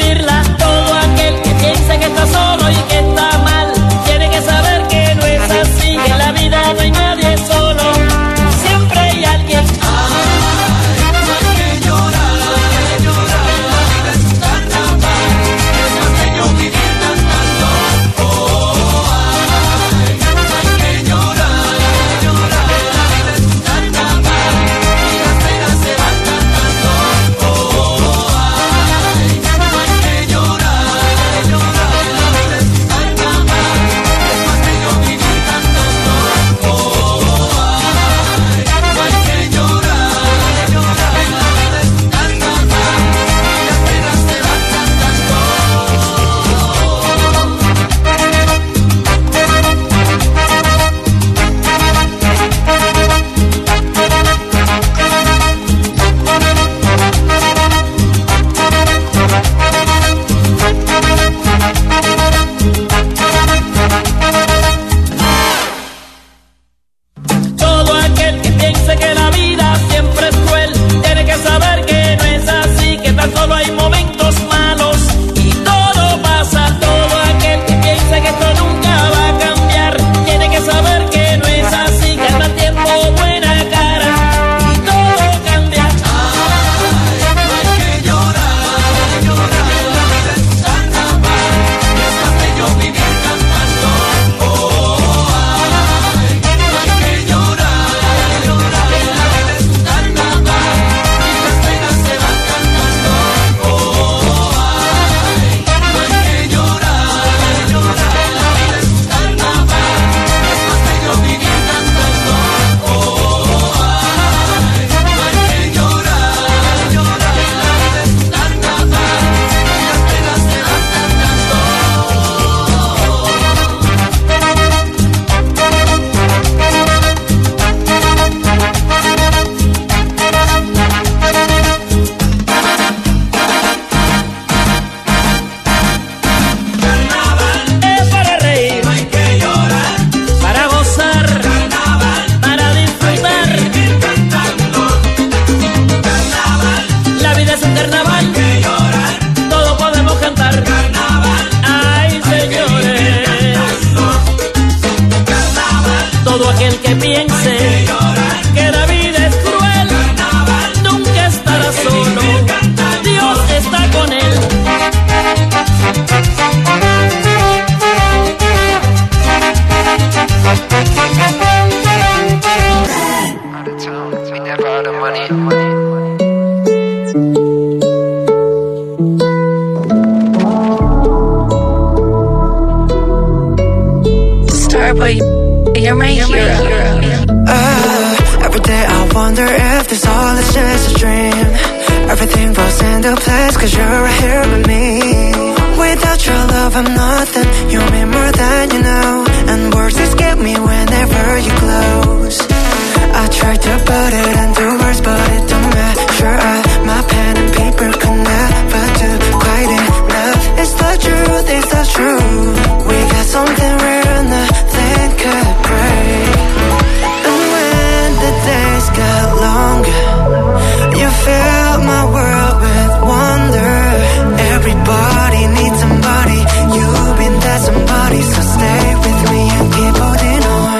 You're my hero. Every day I wonder if this all is just a dream. Everything falls into place 'cause you're right here with me. Without your love I'm nothing. You mean more than you know. And words escape me whenever you close. I tried to put it into words but it don't matter. My pen and paper could never do quite enough. It's the truth, it's the truth. We got something real, nothing could break. And when the days get longer, you fill my world with wonder. Everybody needs somebody. You've been that somebody, so stay with me and keep holding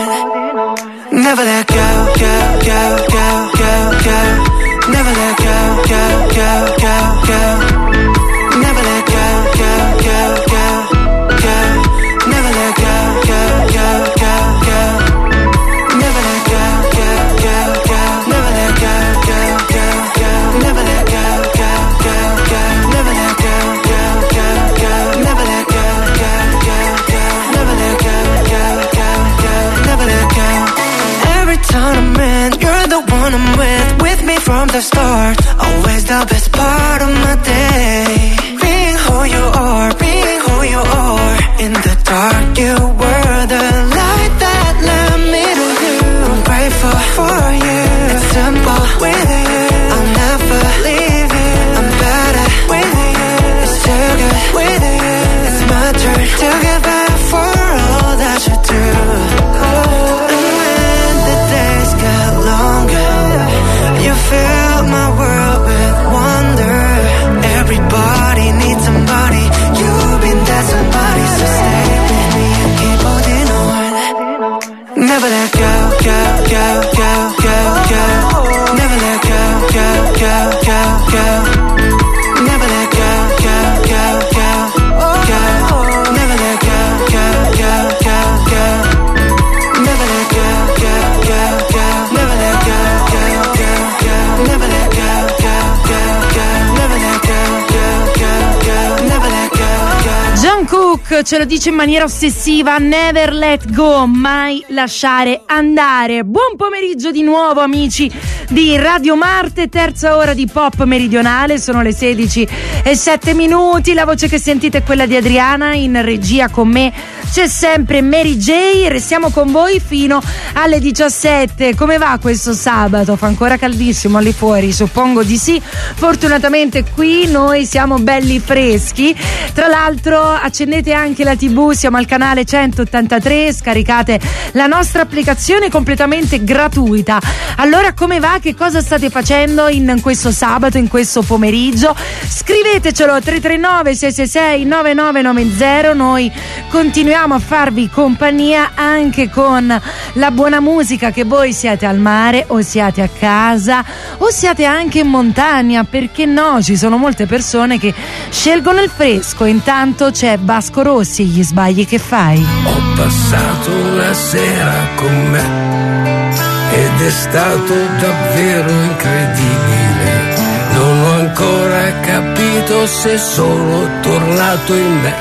on. Never let go, go, go, go, go, go. Never let go, go, go, go, go. Never let go, go, go, go, go. Never let go, go, go, go, go. Never let go, go, go, go. Never let go, go, go, go. Never let go, go, go, go. Never let go, go, go, go. Never let go, go, go, go. Never let go, go, go, go. Never let go. Every time I'm in, you're the one I'm with me from the start. Always the best part of my day. Being who you are, being who you are. In the dark you were the light that led me to you. I'm grateful for you. It's simple with you. I'll never leave you. I'm better with you. It's too good with you. It's my turn to give back for all that you do. And when the days get longer, you fill my world with wonder. Everybody needs somebody. You've been that somebody, so stay with me and keep holding on. Never let go, go, go, go, go, go. Never let go, go, go, go, go. Never let go, go, go, go, go. Never let go, go, go, go, go. Never let go, go, go, go. Never let go, go, go, go. Never let go, go, go, go. Never let go, go, go, go. Never let go, go. John Cook ce lo dice in maniera ossessiva: never let go, mai lasciare andare. Buon pomeriggio di nuovo amici di Radio Marte, terza ora di Pop Meridionale, sono le 16:07. La voce che sentite è quella di Adriana, in regia con me c'è sempre Mary J. Restiamo con voi fino alle 17. Come va questo sabato? Fa ancora caldissimo lì fuori? Suppongo di sì. Fortunatamente qui noi siamo belli freschi. Tra l'altro accendete anche la TV, siamo al canale 183, scaricate la nostra applicazione completamente gratuita. Allora come va? Che cosa state facendo in questo sabato, in questo pomeriggio? Scrivetecelo 339 666 9990. Noi continuiamo a farvi compagnia anche con la buona musica, che voi siate al mare o siate a casa o siate anche in montagna, perché no? Ci sono molte persone che scelgono il fresco. Intanto c'è Vasco Rossi e Gli sbagli che fai. Ho passato una sera con me ed è stato davvero incredibile. Non ho ancora capito se sono tornato in me.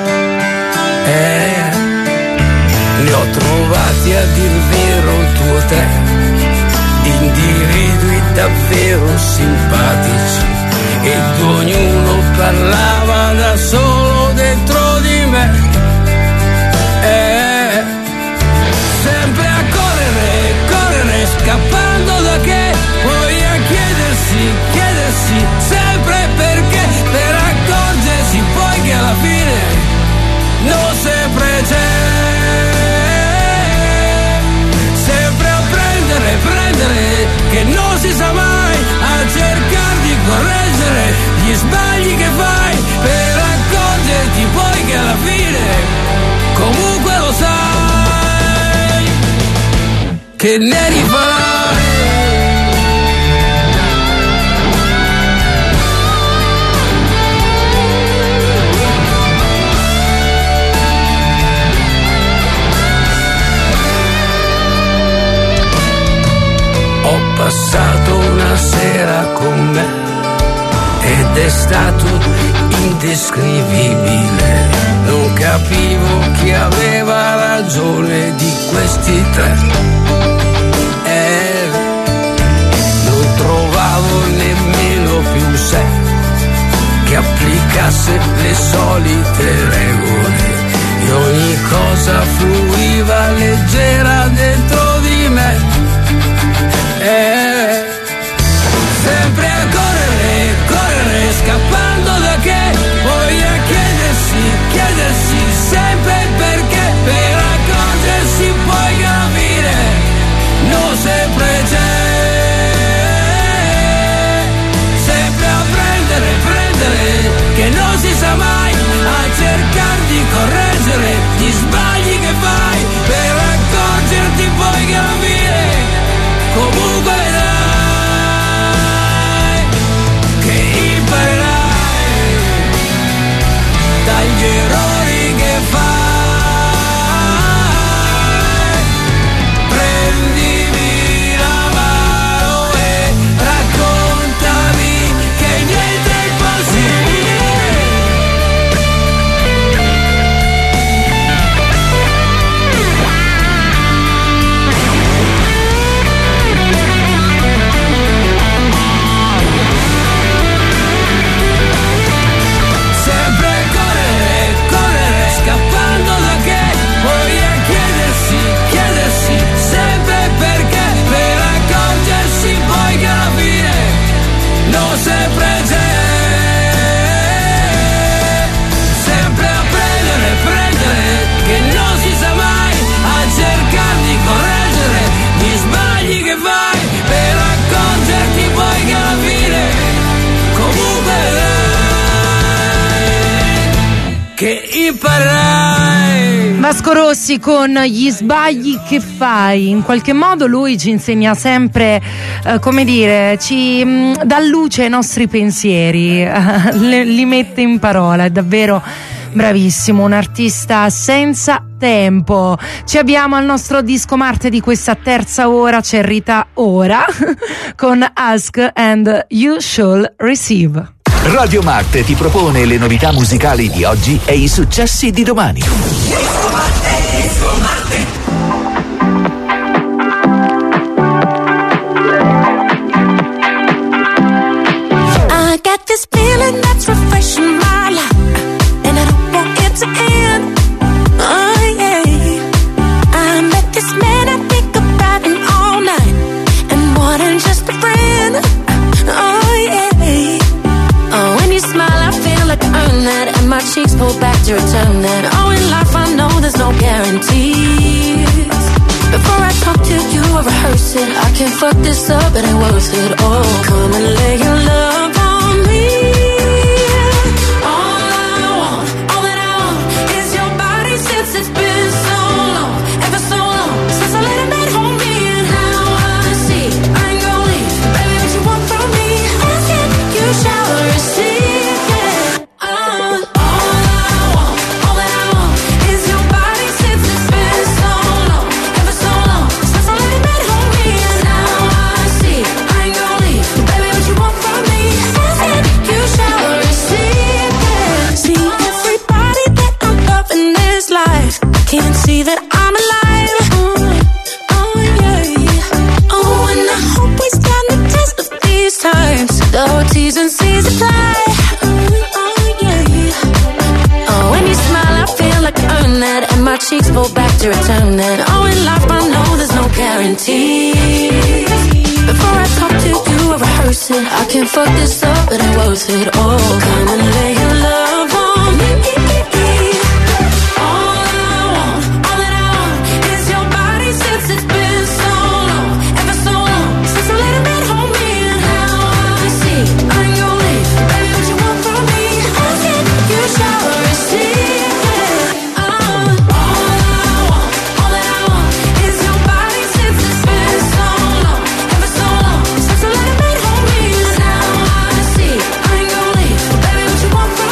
Li ho trovati a dir vero tuo te, individui davvero simpatici, ed ognuno parlava da solo dentro di me. Sempre a correre, correre, scappando da che, poi a chiedersi sempre perché, per accorgersi poi che alla fine non sempre c'è. Sempre a prendere, che non si sa mai, a cercare di correggere gli sbagli che fai, per accorgerti poi che alla fine comunque lo sai che ne rifarai. Ho passato una sera con me ed è stato indescrivibile. Non capivo chi aveva ragione di questi tre. Non trovavo nemmeno più un sé che applicasse le solite regole e ogni cosa fluiva leggera dentro di me. Sempre a correre, correre, scappando da che, poi a chiedersi sempre il perché, per accorgersi poi capire, non sempre c'è. Sempre a prendere, che non si sa mai, a cercare di correggere gli sbagli che fai, per accorgerti poi capire, comunque dai, che imparerai dagli errori che fai. Prendimi la mano e raccontami che niente è impossibile. Sempre correre, correre, scappando da che, poi a chiedersi sempre perché, per accorgersi poi che alla fine non sempre c'è. Sempre a prendere, che non si sa mai, a cercare di correggere gli sbagli che fai, per accorgerti poi che alla fine comunque dai, che imparerai. Vasco Rossi con Gli sbagli che fai. In qualche modo lui ci insegna sempre, come dire, ci dà luce ai nostri pensieri, li mette in parola. È davvero bravissimo, un artista senza tempo. Ci abbiamo al nostro Disco Marte di questa terza ora, c'è Rita Ora con Ask and You Shall Receive. Radio Marte ti propone le novità musicali di oggi e i successi di domani. I got this feeling that's refreshing my life, and I don't want it to end. Oh yeah, I met this man, I think about him all night, and more than just a friend. Oh yeah. Oh, when you smile, I feel like I earn that, and my cheeks pull back to return that. Oh, in life, I know there's no guarantees. Before I talk to you, I rehearse it. I can't fuck this up, it ain't worth it. Oh, come and lay your love on me. All that I want is your body, since it's been so long, ever so long, since I let a man hold me. And now I see, I ain't gon' leave, baby, what you want from me, ask it, you shall receive it. All that I want is your body, since it's been so long, ever so long, since I let a man hold me. And now I see, I ain't gon' leave, baby, what you want from me, ask it, you shall receive it. See, everybody that I'm loving this life, can't see that I'm alive. Oh yeah. Oh, and I hope we stand the test of these times, though T's and C's apply. Oh yeah. Oh, when you smile, I feel like I earn that, and my cheeks pull back to return that. Oh, in life, I know there's no guarantees. Before I talk to you, I rehearse it. I can't fuck this up, it ain't worth it. Oh, come and lay your love on me. All that I want is your body, since it's been so long, ever so long, since I let a man hold me. And now I see, I ain't gon' leave, baby, what you want from me, ask it, you shall receive it. All that I want is your body, since it's been so long, ever so long, since I let a man hold me. And now I see, I ain't gon' leave, baby, what you want from me.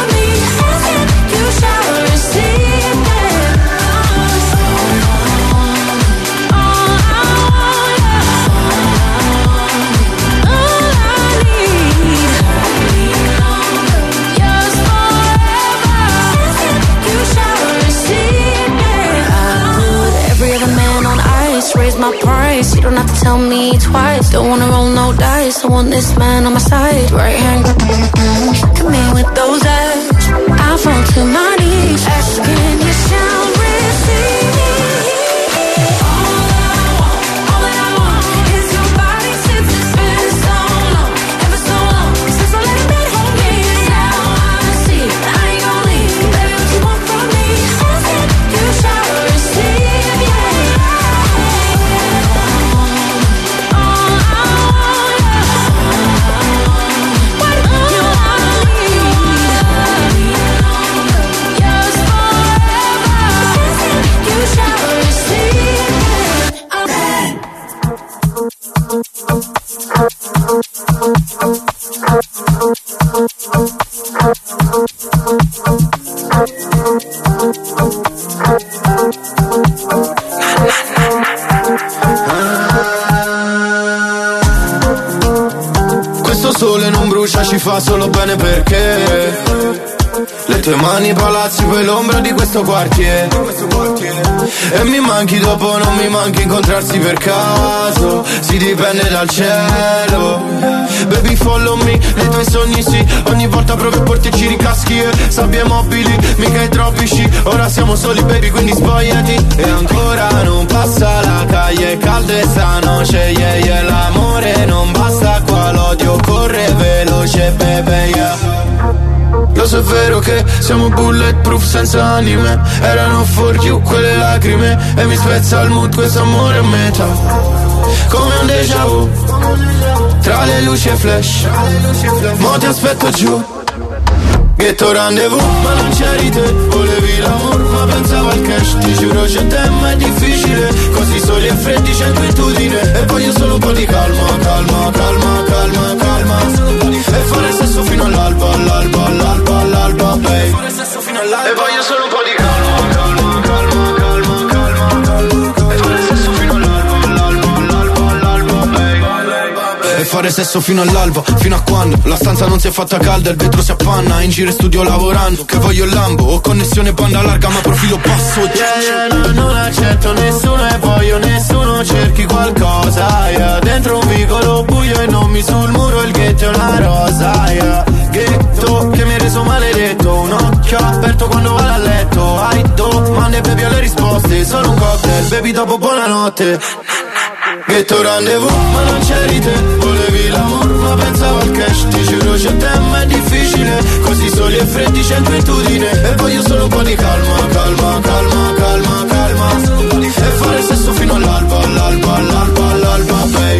my price. You don't have to tell me twice. Don't wanna roll no dice. I want this man on my side. Right hand, come in with those eyes. I fall to my knees, asking you shall receive. Questo sole non brucia, ci fa solo bene perché le tue mani palazzi, poi l'ombra di questo quartiere. E mi manchi dopo, non mi manchi incontrarsi per caso. Si dipende dal cielo. Baby follow me, nei tuoi sogni sì. Ogni volta proprio per te ci ricaschi e sabbie mobili, mica i tropici. Ora siamo soli baby, quindi spogliati. E ancora non passa la calle, calda e sta noce, yeah, yeah. L'amore non basta qua, l'odio corre veloce, baby, yeah. Lo so è vero che siamo bulletproof senza anime. Erano for you quelle lacrime. E mi spezza il mood questo amore a metà, come un déjà vu. Tra le luci e flash, mo ti aspetto giù. Ghetto rendezvous, ma non c'eri te. Volevi l'amore, ma pensavo al cash. Ti giuro c'è tempo, è difficile. Così soli e freddi c'è inquietudine. E voglio solo un po' di calma, calma, calma, calma, calma. E fare sesso fino all'alba, all'alba, all'alba, all'alba, babe. E voglio solo un po' di calma, calma, calma, calma, calma, calma. E fare sesso fino all'alba, all'alba, all'alba, all'alba, babe. E fare sesso fino all'alba, fino a quando la stanza non si è fatta calda, il vetro si appanna, in giro in studio lavorando. Che voglio il Lambo, ho connessione banda larga ma profilo basso. Yeah, yeah, non accetto nessuno e voglio nessuno, cerchi qualcosa, yeah. Dentro un vicolo buio e nomi sul muro, il ghetto è una rosa, yeah. Ghetto che mi hai reso maledetto, un occhio aperto quando vado a letto. Hai domande baby alle risposte, solo un cocktail baby dopo buonanotte. Ghetto rendezvous, ma non c'eri te. Volevi l'amore, ma pensavo al cash. Ti giuro c'è tempo, è difficile. Così soli e freddi c'è inquietudine. E voglio solo un po' di calma, calma, calma, calma, calma. E fare sesso fino all'alba, all'alba, all'alba, all'alba, babe.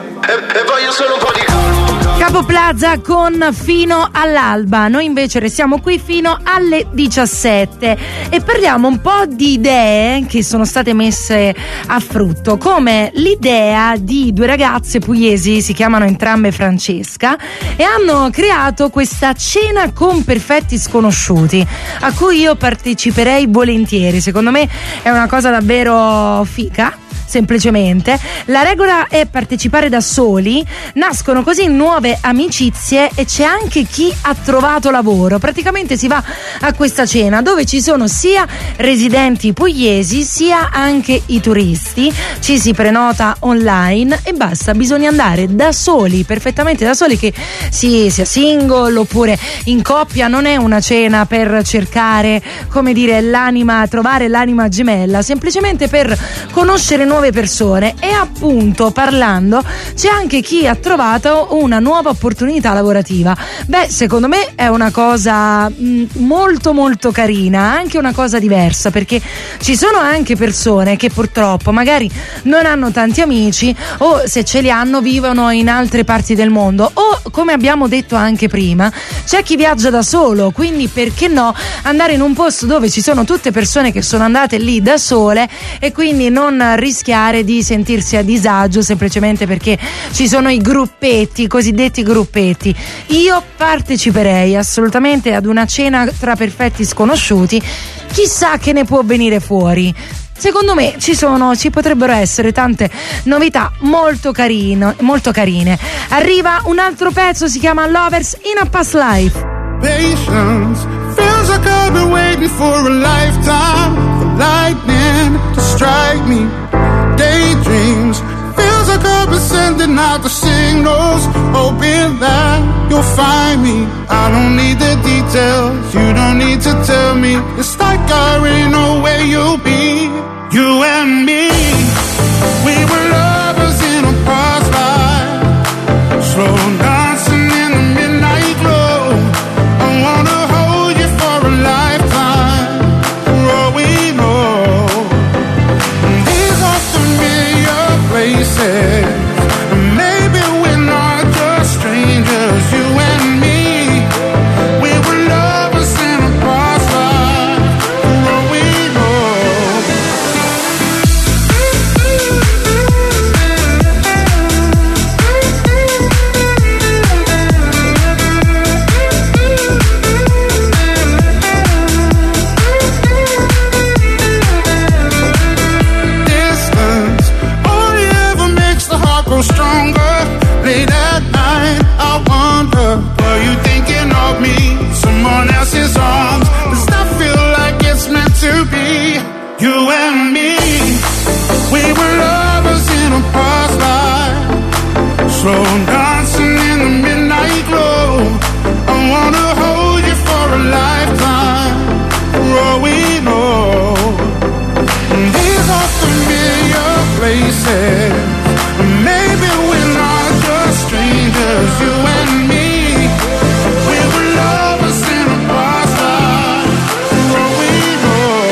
E voglio solo un po' di calma. Capo Plaza con Fino all'alba. Noi invece restiamo qui fino alle 17 e parliamo un po' di idee che sono state messe a frutto, come l'idea di due ragazze pugliesi, si chiamano entrambe Francesca, e hanno creato questa cena con perfetti sconosciuti a cui io parteciperei volentieri. Secondo me è una cosa davvero figa. Semplicemente la regola è partecipare da soli, nascono così nuove amicizie e c'è anche chi ha trovato lavoro. Praticamente si va a questa cena dove ci sono sia residenti pugliesi sia anche i turisti, ci si prenota online e basta, bisogna andare da soli, perfettamente da soli, che sia single oppure in coppia. Non è una cena per cercare, come dire, l'anima, trovare l'anima gemella, semplicemente per conoscere nuove persone. E appunto parlando c'è anche chi ha trovato una nuova opportunità lavorativa. Beh, secondo me è una cosa molto molto carina, anche una cosa diversa, perché ci sono anche persone che purtroppo magari non hanno tanti amici o se ce li hanno vivono in altre parti del mondo, o come abbiamo detto anche prima c'è chi viaggia da solo, quindi perché no andare in un posto dove ci sono tutte persone che sono andate lì da sole e quindi non rischiare di sentirsi a disagio semplicemente perché ci sono i gruppetti, i cosiddetti gruppetti. Io parteciperei assolutamente ad una cena tra perfetti sconosciuti, chissà che ne può venire fuori. Secondo me ci potrebbero essere tante novità molto carine. Arriva un altro pezzo, si chiama Lovers in a Past Life. Patience feels like I've been waiting for a lifetime, for lightning to strike me. Daydream find me. I don't need the details, you don't need to tell me. It's like I already know where you'll be. You and me, we were lovers in a past life, slow dancing in the midnight glow. I wanna hold you for a lifetime, for all we know. These are familiar places, and maybe we're not just strangers. You and me, we were lovers in a past life, for all we know. Distance only ever makes the heart grow stronger. Late at night, I wonder, were you thinking of me? Someone else's arms. Does that feel like it's meant to be? You and me, we were lovers in a past life, slow dancing in the midnight glow. I wanna hold you for a lifetime, for all we know. These are familiar places, maybe we're not just strangers. You and me, we were lovers in a past life, for all we know.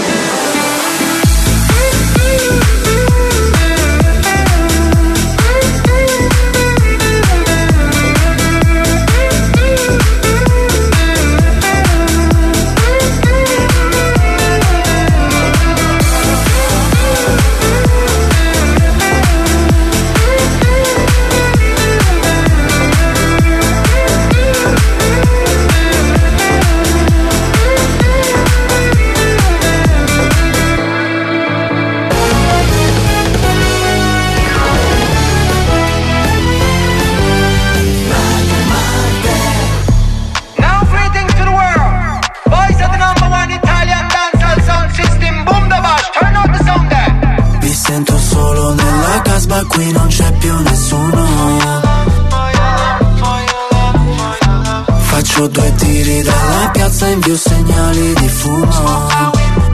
Now greetings to the world. Voice of the number one Italian dancehall sound system. Boom the bash. Turn up the sound there. Mi sento solo nella casba, qui non c'è più nessuno. Faccio 2 tiri dalla piazza, invio segnali di fumo.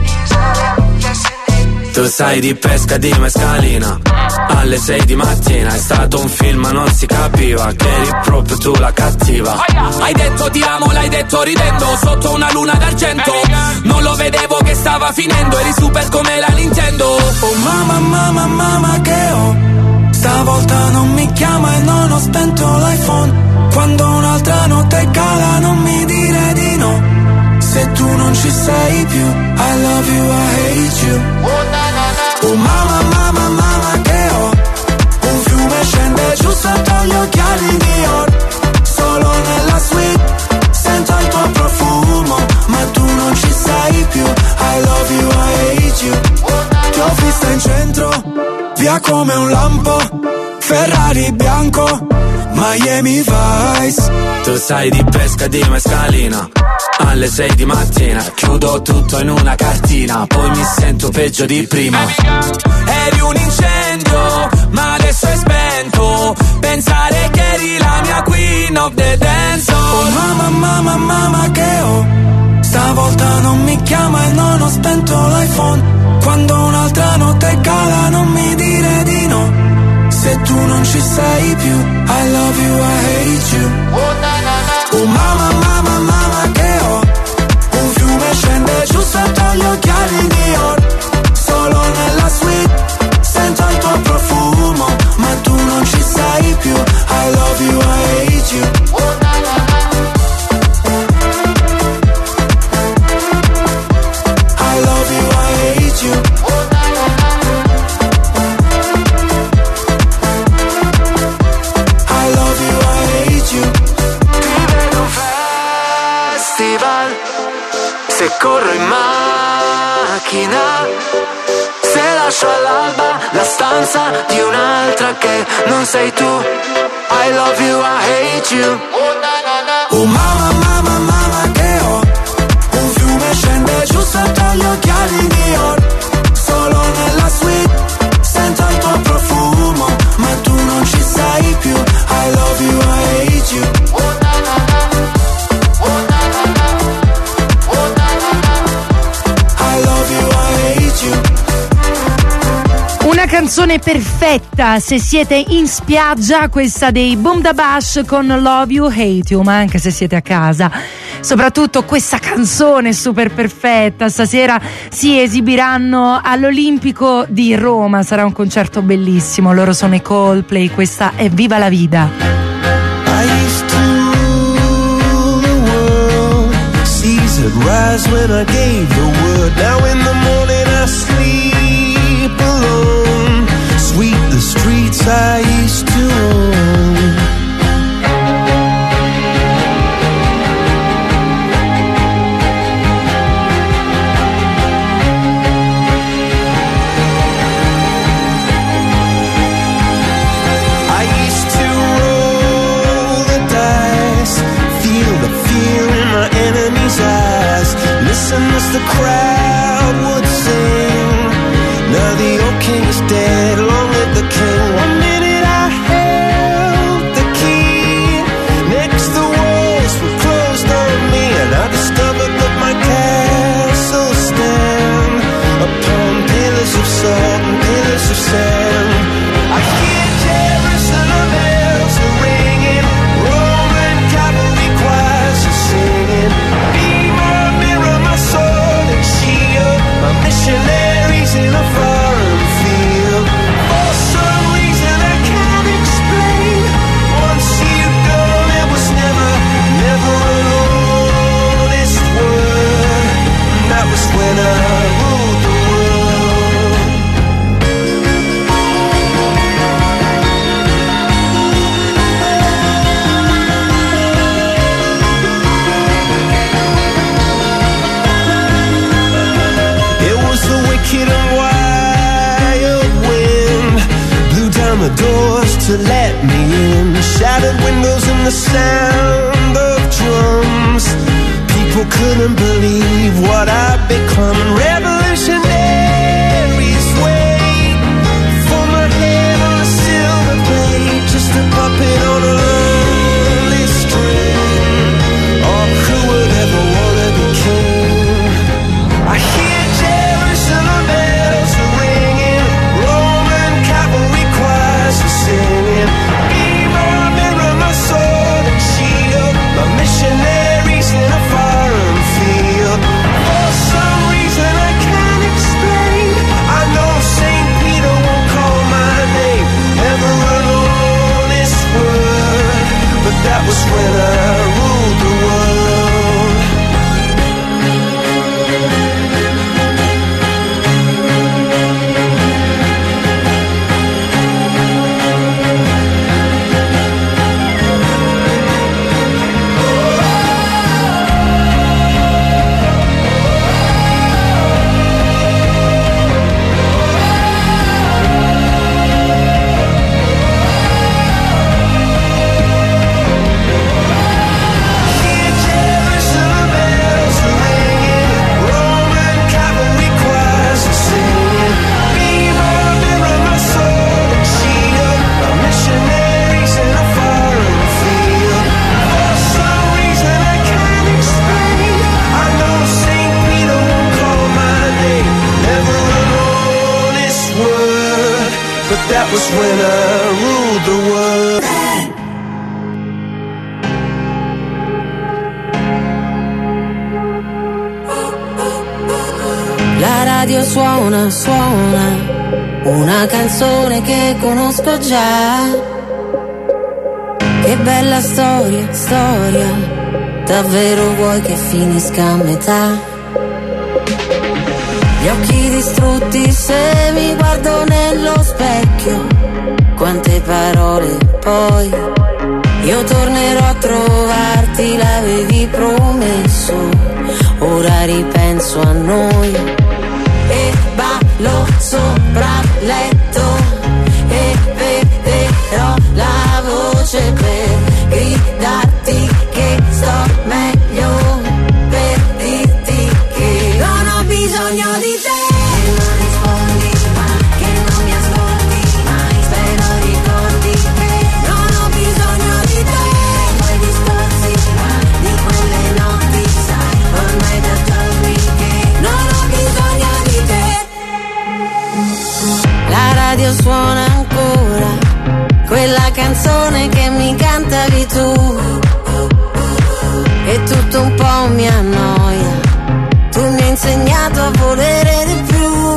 Tu sai di pesca di mescalina, alle 6 di mattina. È stato un film ma non si capiva che eri proprio tu la cattiva. Hai detto ti amo, l'hai detto ridendo, sotto una luna d'argento. Non lo vedevo che stava finendo, eri super come la Nintendo. Oh mamma, mamma, mamma che ho, stavolta non mi chiama e non ho spento l'iPhone. Quando un'altra notte cala non mi dire di no. Se tu non ci sei più, I love you, I hate you. Oh mamma, mamma, mamma che ho, un fiume scende giù sotto gli occhiali Dior. Solo nella suite sento il tuo profumo, ma tu non ci sei più, I love you, I hate you. Ti ho vista in centro, via come un lampo, Ferrari bianco, Miami Vice. Tu sai di pesca di mescalina, alle 6 di mattina. Chiudo tutto in una cartina, poi mi sento peggio di prima. Eri un incendio, ma adesso è spento. Pensare che eri la mia queen of the dance. Oh mamma, mamma, mamma che ho, stavolta non mi chiama e non ho spento l'iPhone. Quando un'altra notte cala non mi dire di no. Se tu non ci sei più, I love you, I hate you. Oh mamma, mamma, mamma che ho, un fiume scende giù sotto gli occhiali Dior. Solo nella suite sento il tuo profumo, ma tu non ci sei più, I love you, I hate you. I love you, I hate you. I love you, I hate you. Ti vedo festival, se corro in macchina, se lascio all'alba la stanza di un'altra che non sei tu. I love you, I hate you. Oh mamma, mamma, mamma che ho, un fiume scende giù sotto gli occhiali Dior. Solo nella suite sento il tuo profumo, ma tu non ci sei più, I love you, I hate you. canzone perfetta se siete in spiaggia, questa dei Boom Da Bash con Love You Hate You, ma anche se siete a casa. Soprattutto questa canzone super perfetta. Stasera si esibiranno all'Olimpico di Roma, sarà un concerto bellissimo. Loro sono i Coldplay, questa è Viva la Vida. Rise when I gave the word. Now in the morning I sleep alone. Sweep the streets I used to own. I used to roll the dice, feel the fear in my enemy's eyes. Listen as the crowd would sing. Now the old king is dead, long live the king. 1 minute I held the key. Next the walls were closed on me, and I discovered that my castle stand upon pillars of salt and pillars of sand. I hear Jerusalem bells are ringing, Roman cavalry choirs are singing. My missionaries in a foreign field. For some reason I can't explain. Once you've gone, it was never an honest word. And that was when I ruled the wicked and wild wind blew down the doors to let me in. Shattered windows and the sound of drums. People couldn't believe what I'd become. Revolutionaries wait for my head on a silver plate, just a puppet on a lonely string. Oh, who would ever wanna be king? I hear Jerusalem bells are ringing, Roman cavalry choirs are singing. Be my mirror, my sword and shield, my missionaries in a foreign field. For some reason I can't explain, I know St. Peter won't call my name, never an honest word, but that was when I ruled the world. That was when I ruled the world. La radio suona, suona una canzone che conosco già. Che bella storia, storia, davvero vuoi che finisca a metà? Gli occhi distrutti se mi guardo nello specchio, quante parole poi. Io tornerò a trovarti, l'avevi promesso, ora ripenso a noi. E ballo sopra il letto e perderò la voce per gridarti che sto meglio, per dirti che non ho bisogno di te. Che non rispondi mai, che non mi ascolti mai, spero ricordi che non ho bisogno di te. Quei discorsi di quelle notti, sai, ormai da giorni che non ho bisogno di te. La radio radio suona ancora quella canzone che mi cantavi tu, e tutto un po' mi annoia, tu mi hai insegnato a volere di più,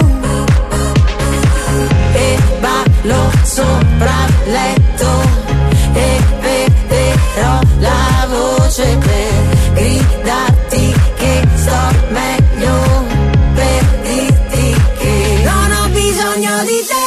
e ballo sopra il letto e vedrò la voce per gridarti che sto meglio, per dirti che non ho bisogno di te.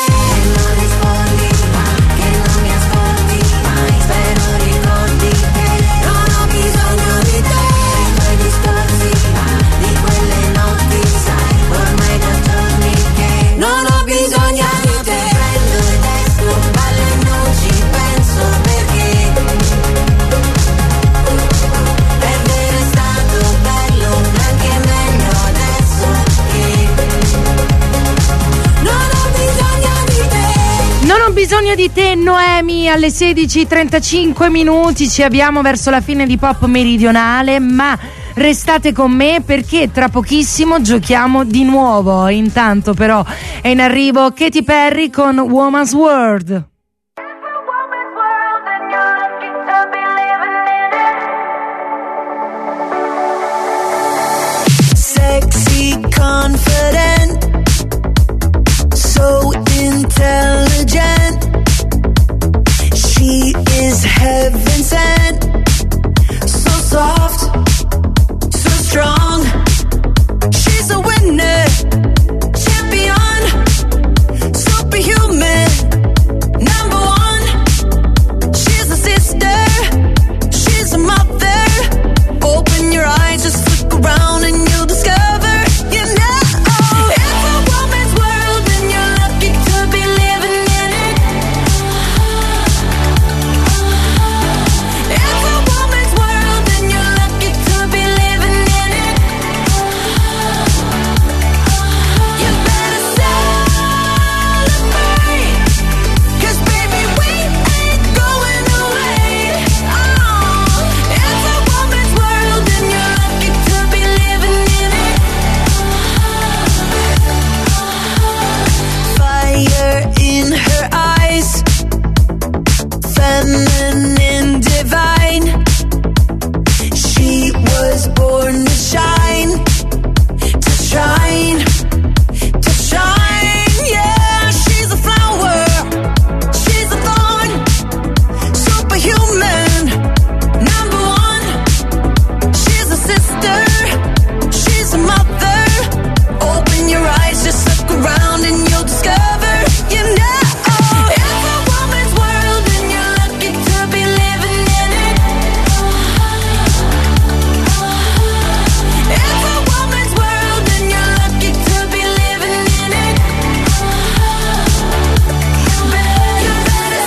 Bisogno di te, Noemi, alle 16:35 minuti. Ci abbiamo verso la fine di Pop Meridionale, ma restate con me perché tra pochissimo giochiamo di nuovo. Intanto però è in arrivo Katy Perry con Woman's World. Sexy, confident, so intelligent. She is heaven sent, so soft, so strong. She's a winner, champion, superhuman, number one. She's a sister, she's a mother. Open your eyes, just look around and you'll discover, you know, it's a woman's world and you're lucky to be living in it. It's a woman's world and you're lucky to be living in it. You better celebrate, 'cause baby we ain't going away. Oh, it's a woman's world and you're lucky to be living in it. Fire in her eyes, feminine, divine. She was born to shine, to shine, to shine. Yeah, she's a flower, she's a thorn, superhuman, number one. She's a sister, she's a mother. Open your eyes, just look around and you'll discover, you know, it's a woman's world and you're lucky to be living in it. It's a woman's world and you're lucky to be living in it. You better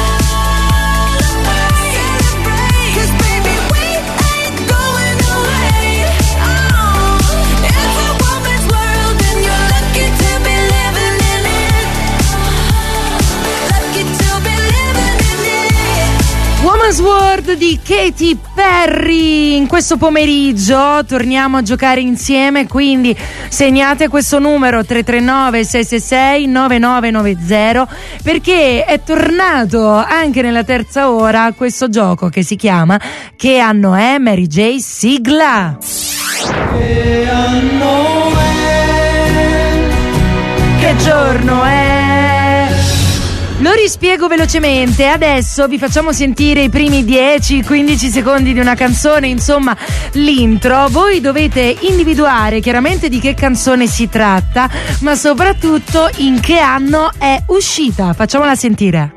celebrate, 'cause baby we ain't going away. Oh, it's a woman's world and you're lucky to be living in it. Lucky to be living in it. Woman's World di Katy Perry. In questo pomeriggio torniamo a giocare insieme, quindi segnate questo numero 339 666 9990 perché è tornato anche nella terza ora questo gioco che si chiama Che anno è, Mary J? Sigla. Che giorno è? Lo rispiego velocemente. Adesso vi facciamo sentire i primi 10-15 secondi di una canzone, insomma l'intro. Voi dovete individuare chiaramente di che canzone si tratta, ma soprattutto in che anno è uscita. Facciamola sentire.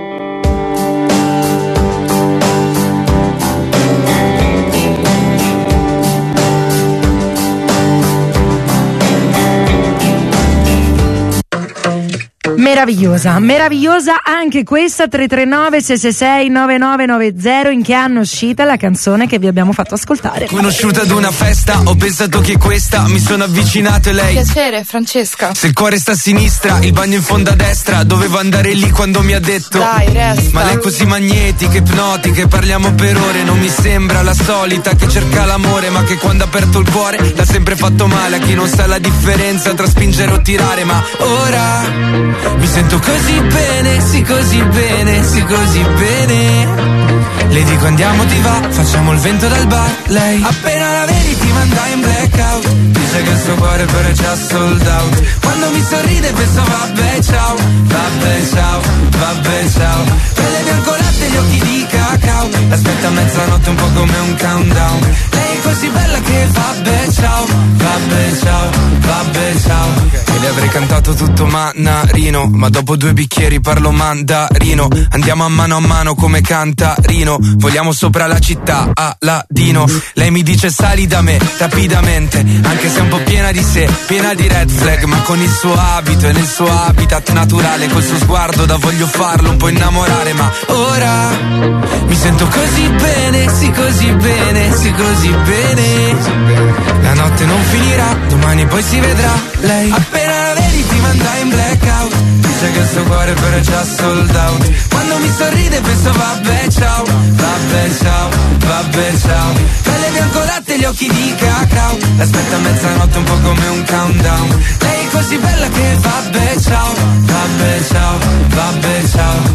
Meravigliosa anche questa. 339 666 9990. In che anno è uscita la canzone che vi abbiamo fatto ascoltare? Conosciuta ad una festa, ho pensato che questa, mi sono avvicinato e lei. Piacere, Francesca. Se il cuore sta a sinistra, il bagno in fondo a destra, dovevo andare lì quando mi ha detto dai, resta. Ma lei è così magnetica, ipnotica, parliamo per ore. Non mi sembra la solita che cerca l'amore, ma che quando ha aperto il cuore l'ha sempre fatto male. A chi non sa la differenza tra spingere o tirare. Ma ora Mi sento così bene, sì così bene, sì così bene. Le dico andiamo ti va, facciamo il vento dal bar. Lei appena la vedi ti manda in blackout. Dice che il suo cuore però è già sold out. Quando mi sorride penso vabbè ciao, vabbè ciao, vabbè ciao. Pelle bianco latte e gli occhi di cacao. Aspetta a mezzanotte un po' come un countdown. Lei è così bella che vabbè ciao, vabbè ciao, vabbè ciao. E le avrei cantato tutto manarino, ma dopo 2 bicchieri parlo mandarino. Andiamo a mano come cantarino. Vogliamo sopra la città, Aladino. Lei mi dice sali da me, rapidamente. Anche se è un po' piena di sé, piena di red flag. Ma con il suo abito e nel suo habitat naturale, col suo sguardo da voglio farlo un po' innamorare. Ma ora mi sento così bene, sì così bene, sì così bene. La notte non finirà, domani poi si vedrà. Lei appena la vedi ti manda in blackout. Dice che il suo cuore però è già sold out. Quando mi sorride penso vabbè ciao, vabbè ciao, vabbè ciao. Pelle bianco latte e gli occhi di cacao. Aspetta a mezzanotte un po' come un countdown. Lei è così bella che vabbè ciao, vabbè ciao, vabbè ciao.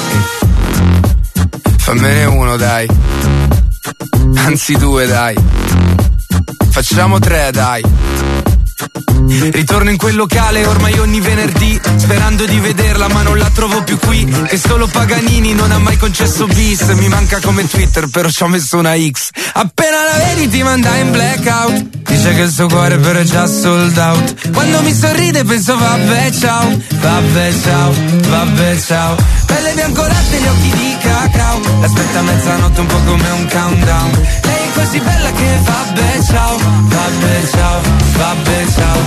Fammene uno dai, anzi 2 dai, facciamo 3 dai. Ritorno in quel locale ormai ogni venerdì, sperando di vederla ma non la trovo più qui. Che solo Paganini non ha mai concesso bis. Mi manca come Twitter però ci ho messo una X. Appena la vedi ti manda in blackout. Dice che il suo cuore però è già sold out. Quando mi sorride penso vabbè ciao, vabbè ciao, vabbè ciao. Pelle bianco latte e gli occhi di cacao. Aspetta a mezzanotte un po' come un countdown. Lei è così bella che vabbè ciao, vabbè ciao, vabbè ciao.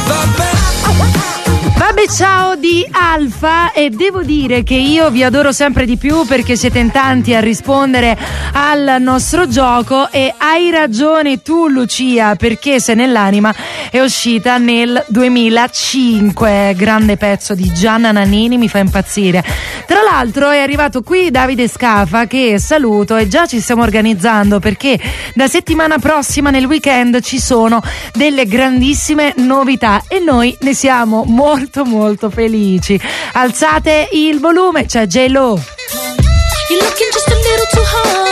Vabbè ciao di Alfa, e devo dire che io vi adoro sempre di più perché siete in tanti a rispondere al nostro gioco, e hai ragione tu Lucia, perché Se nell'anima è uscita nel 2005, grande pezzo di Gianna Nannini, mi fa impazzire. Tra l'altro è arrivato qui Davide Scafa, che saluto, e già ci stiamo organizzando perché da settimana prossima nel weekend ci sono delle grandissime novità e noi ne siamo molto molto felici. Alzate il volume, c'è J-Lo. You're looking just a little too hard.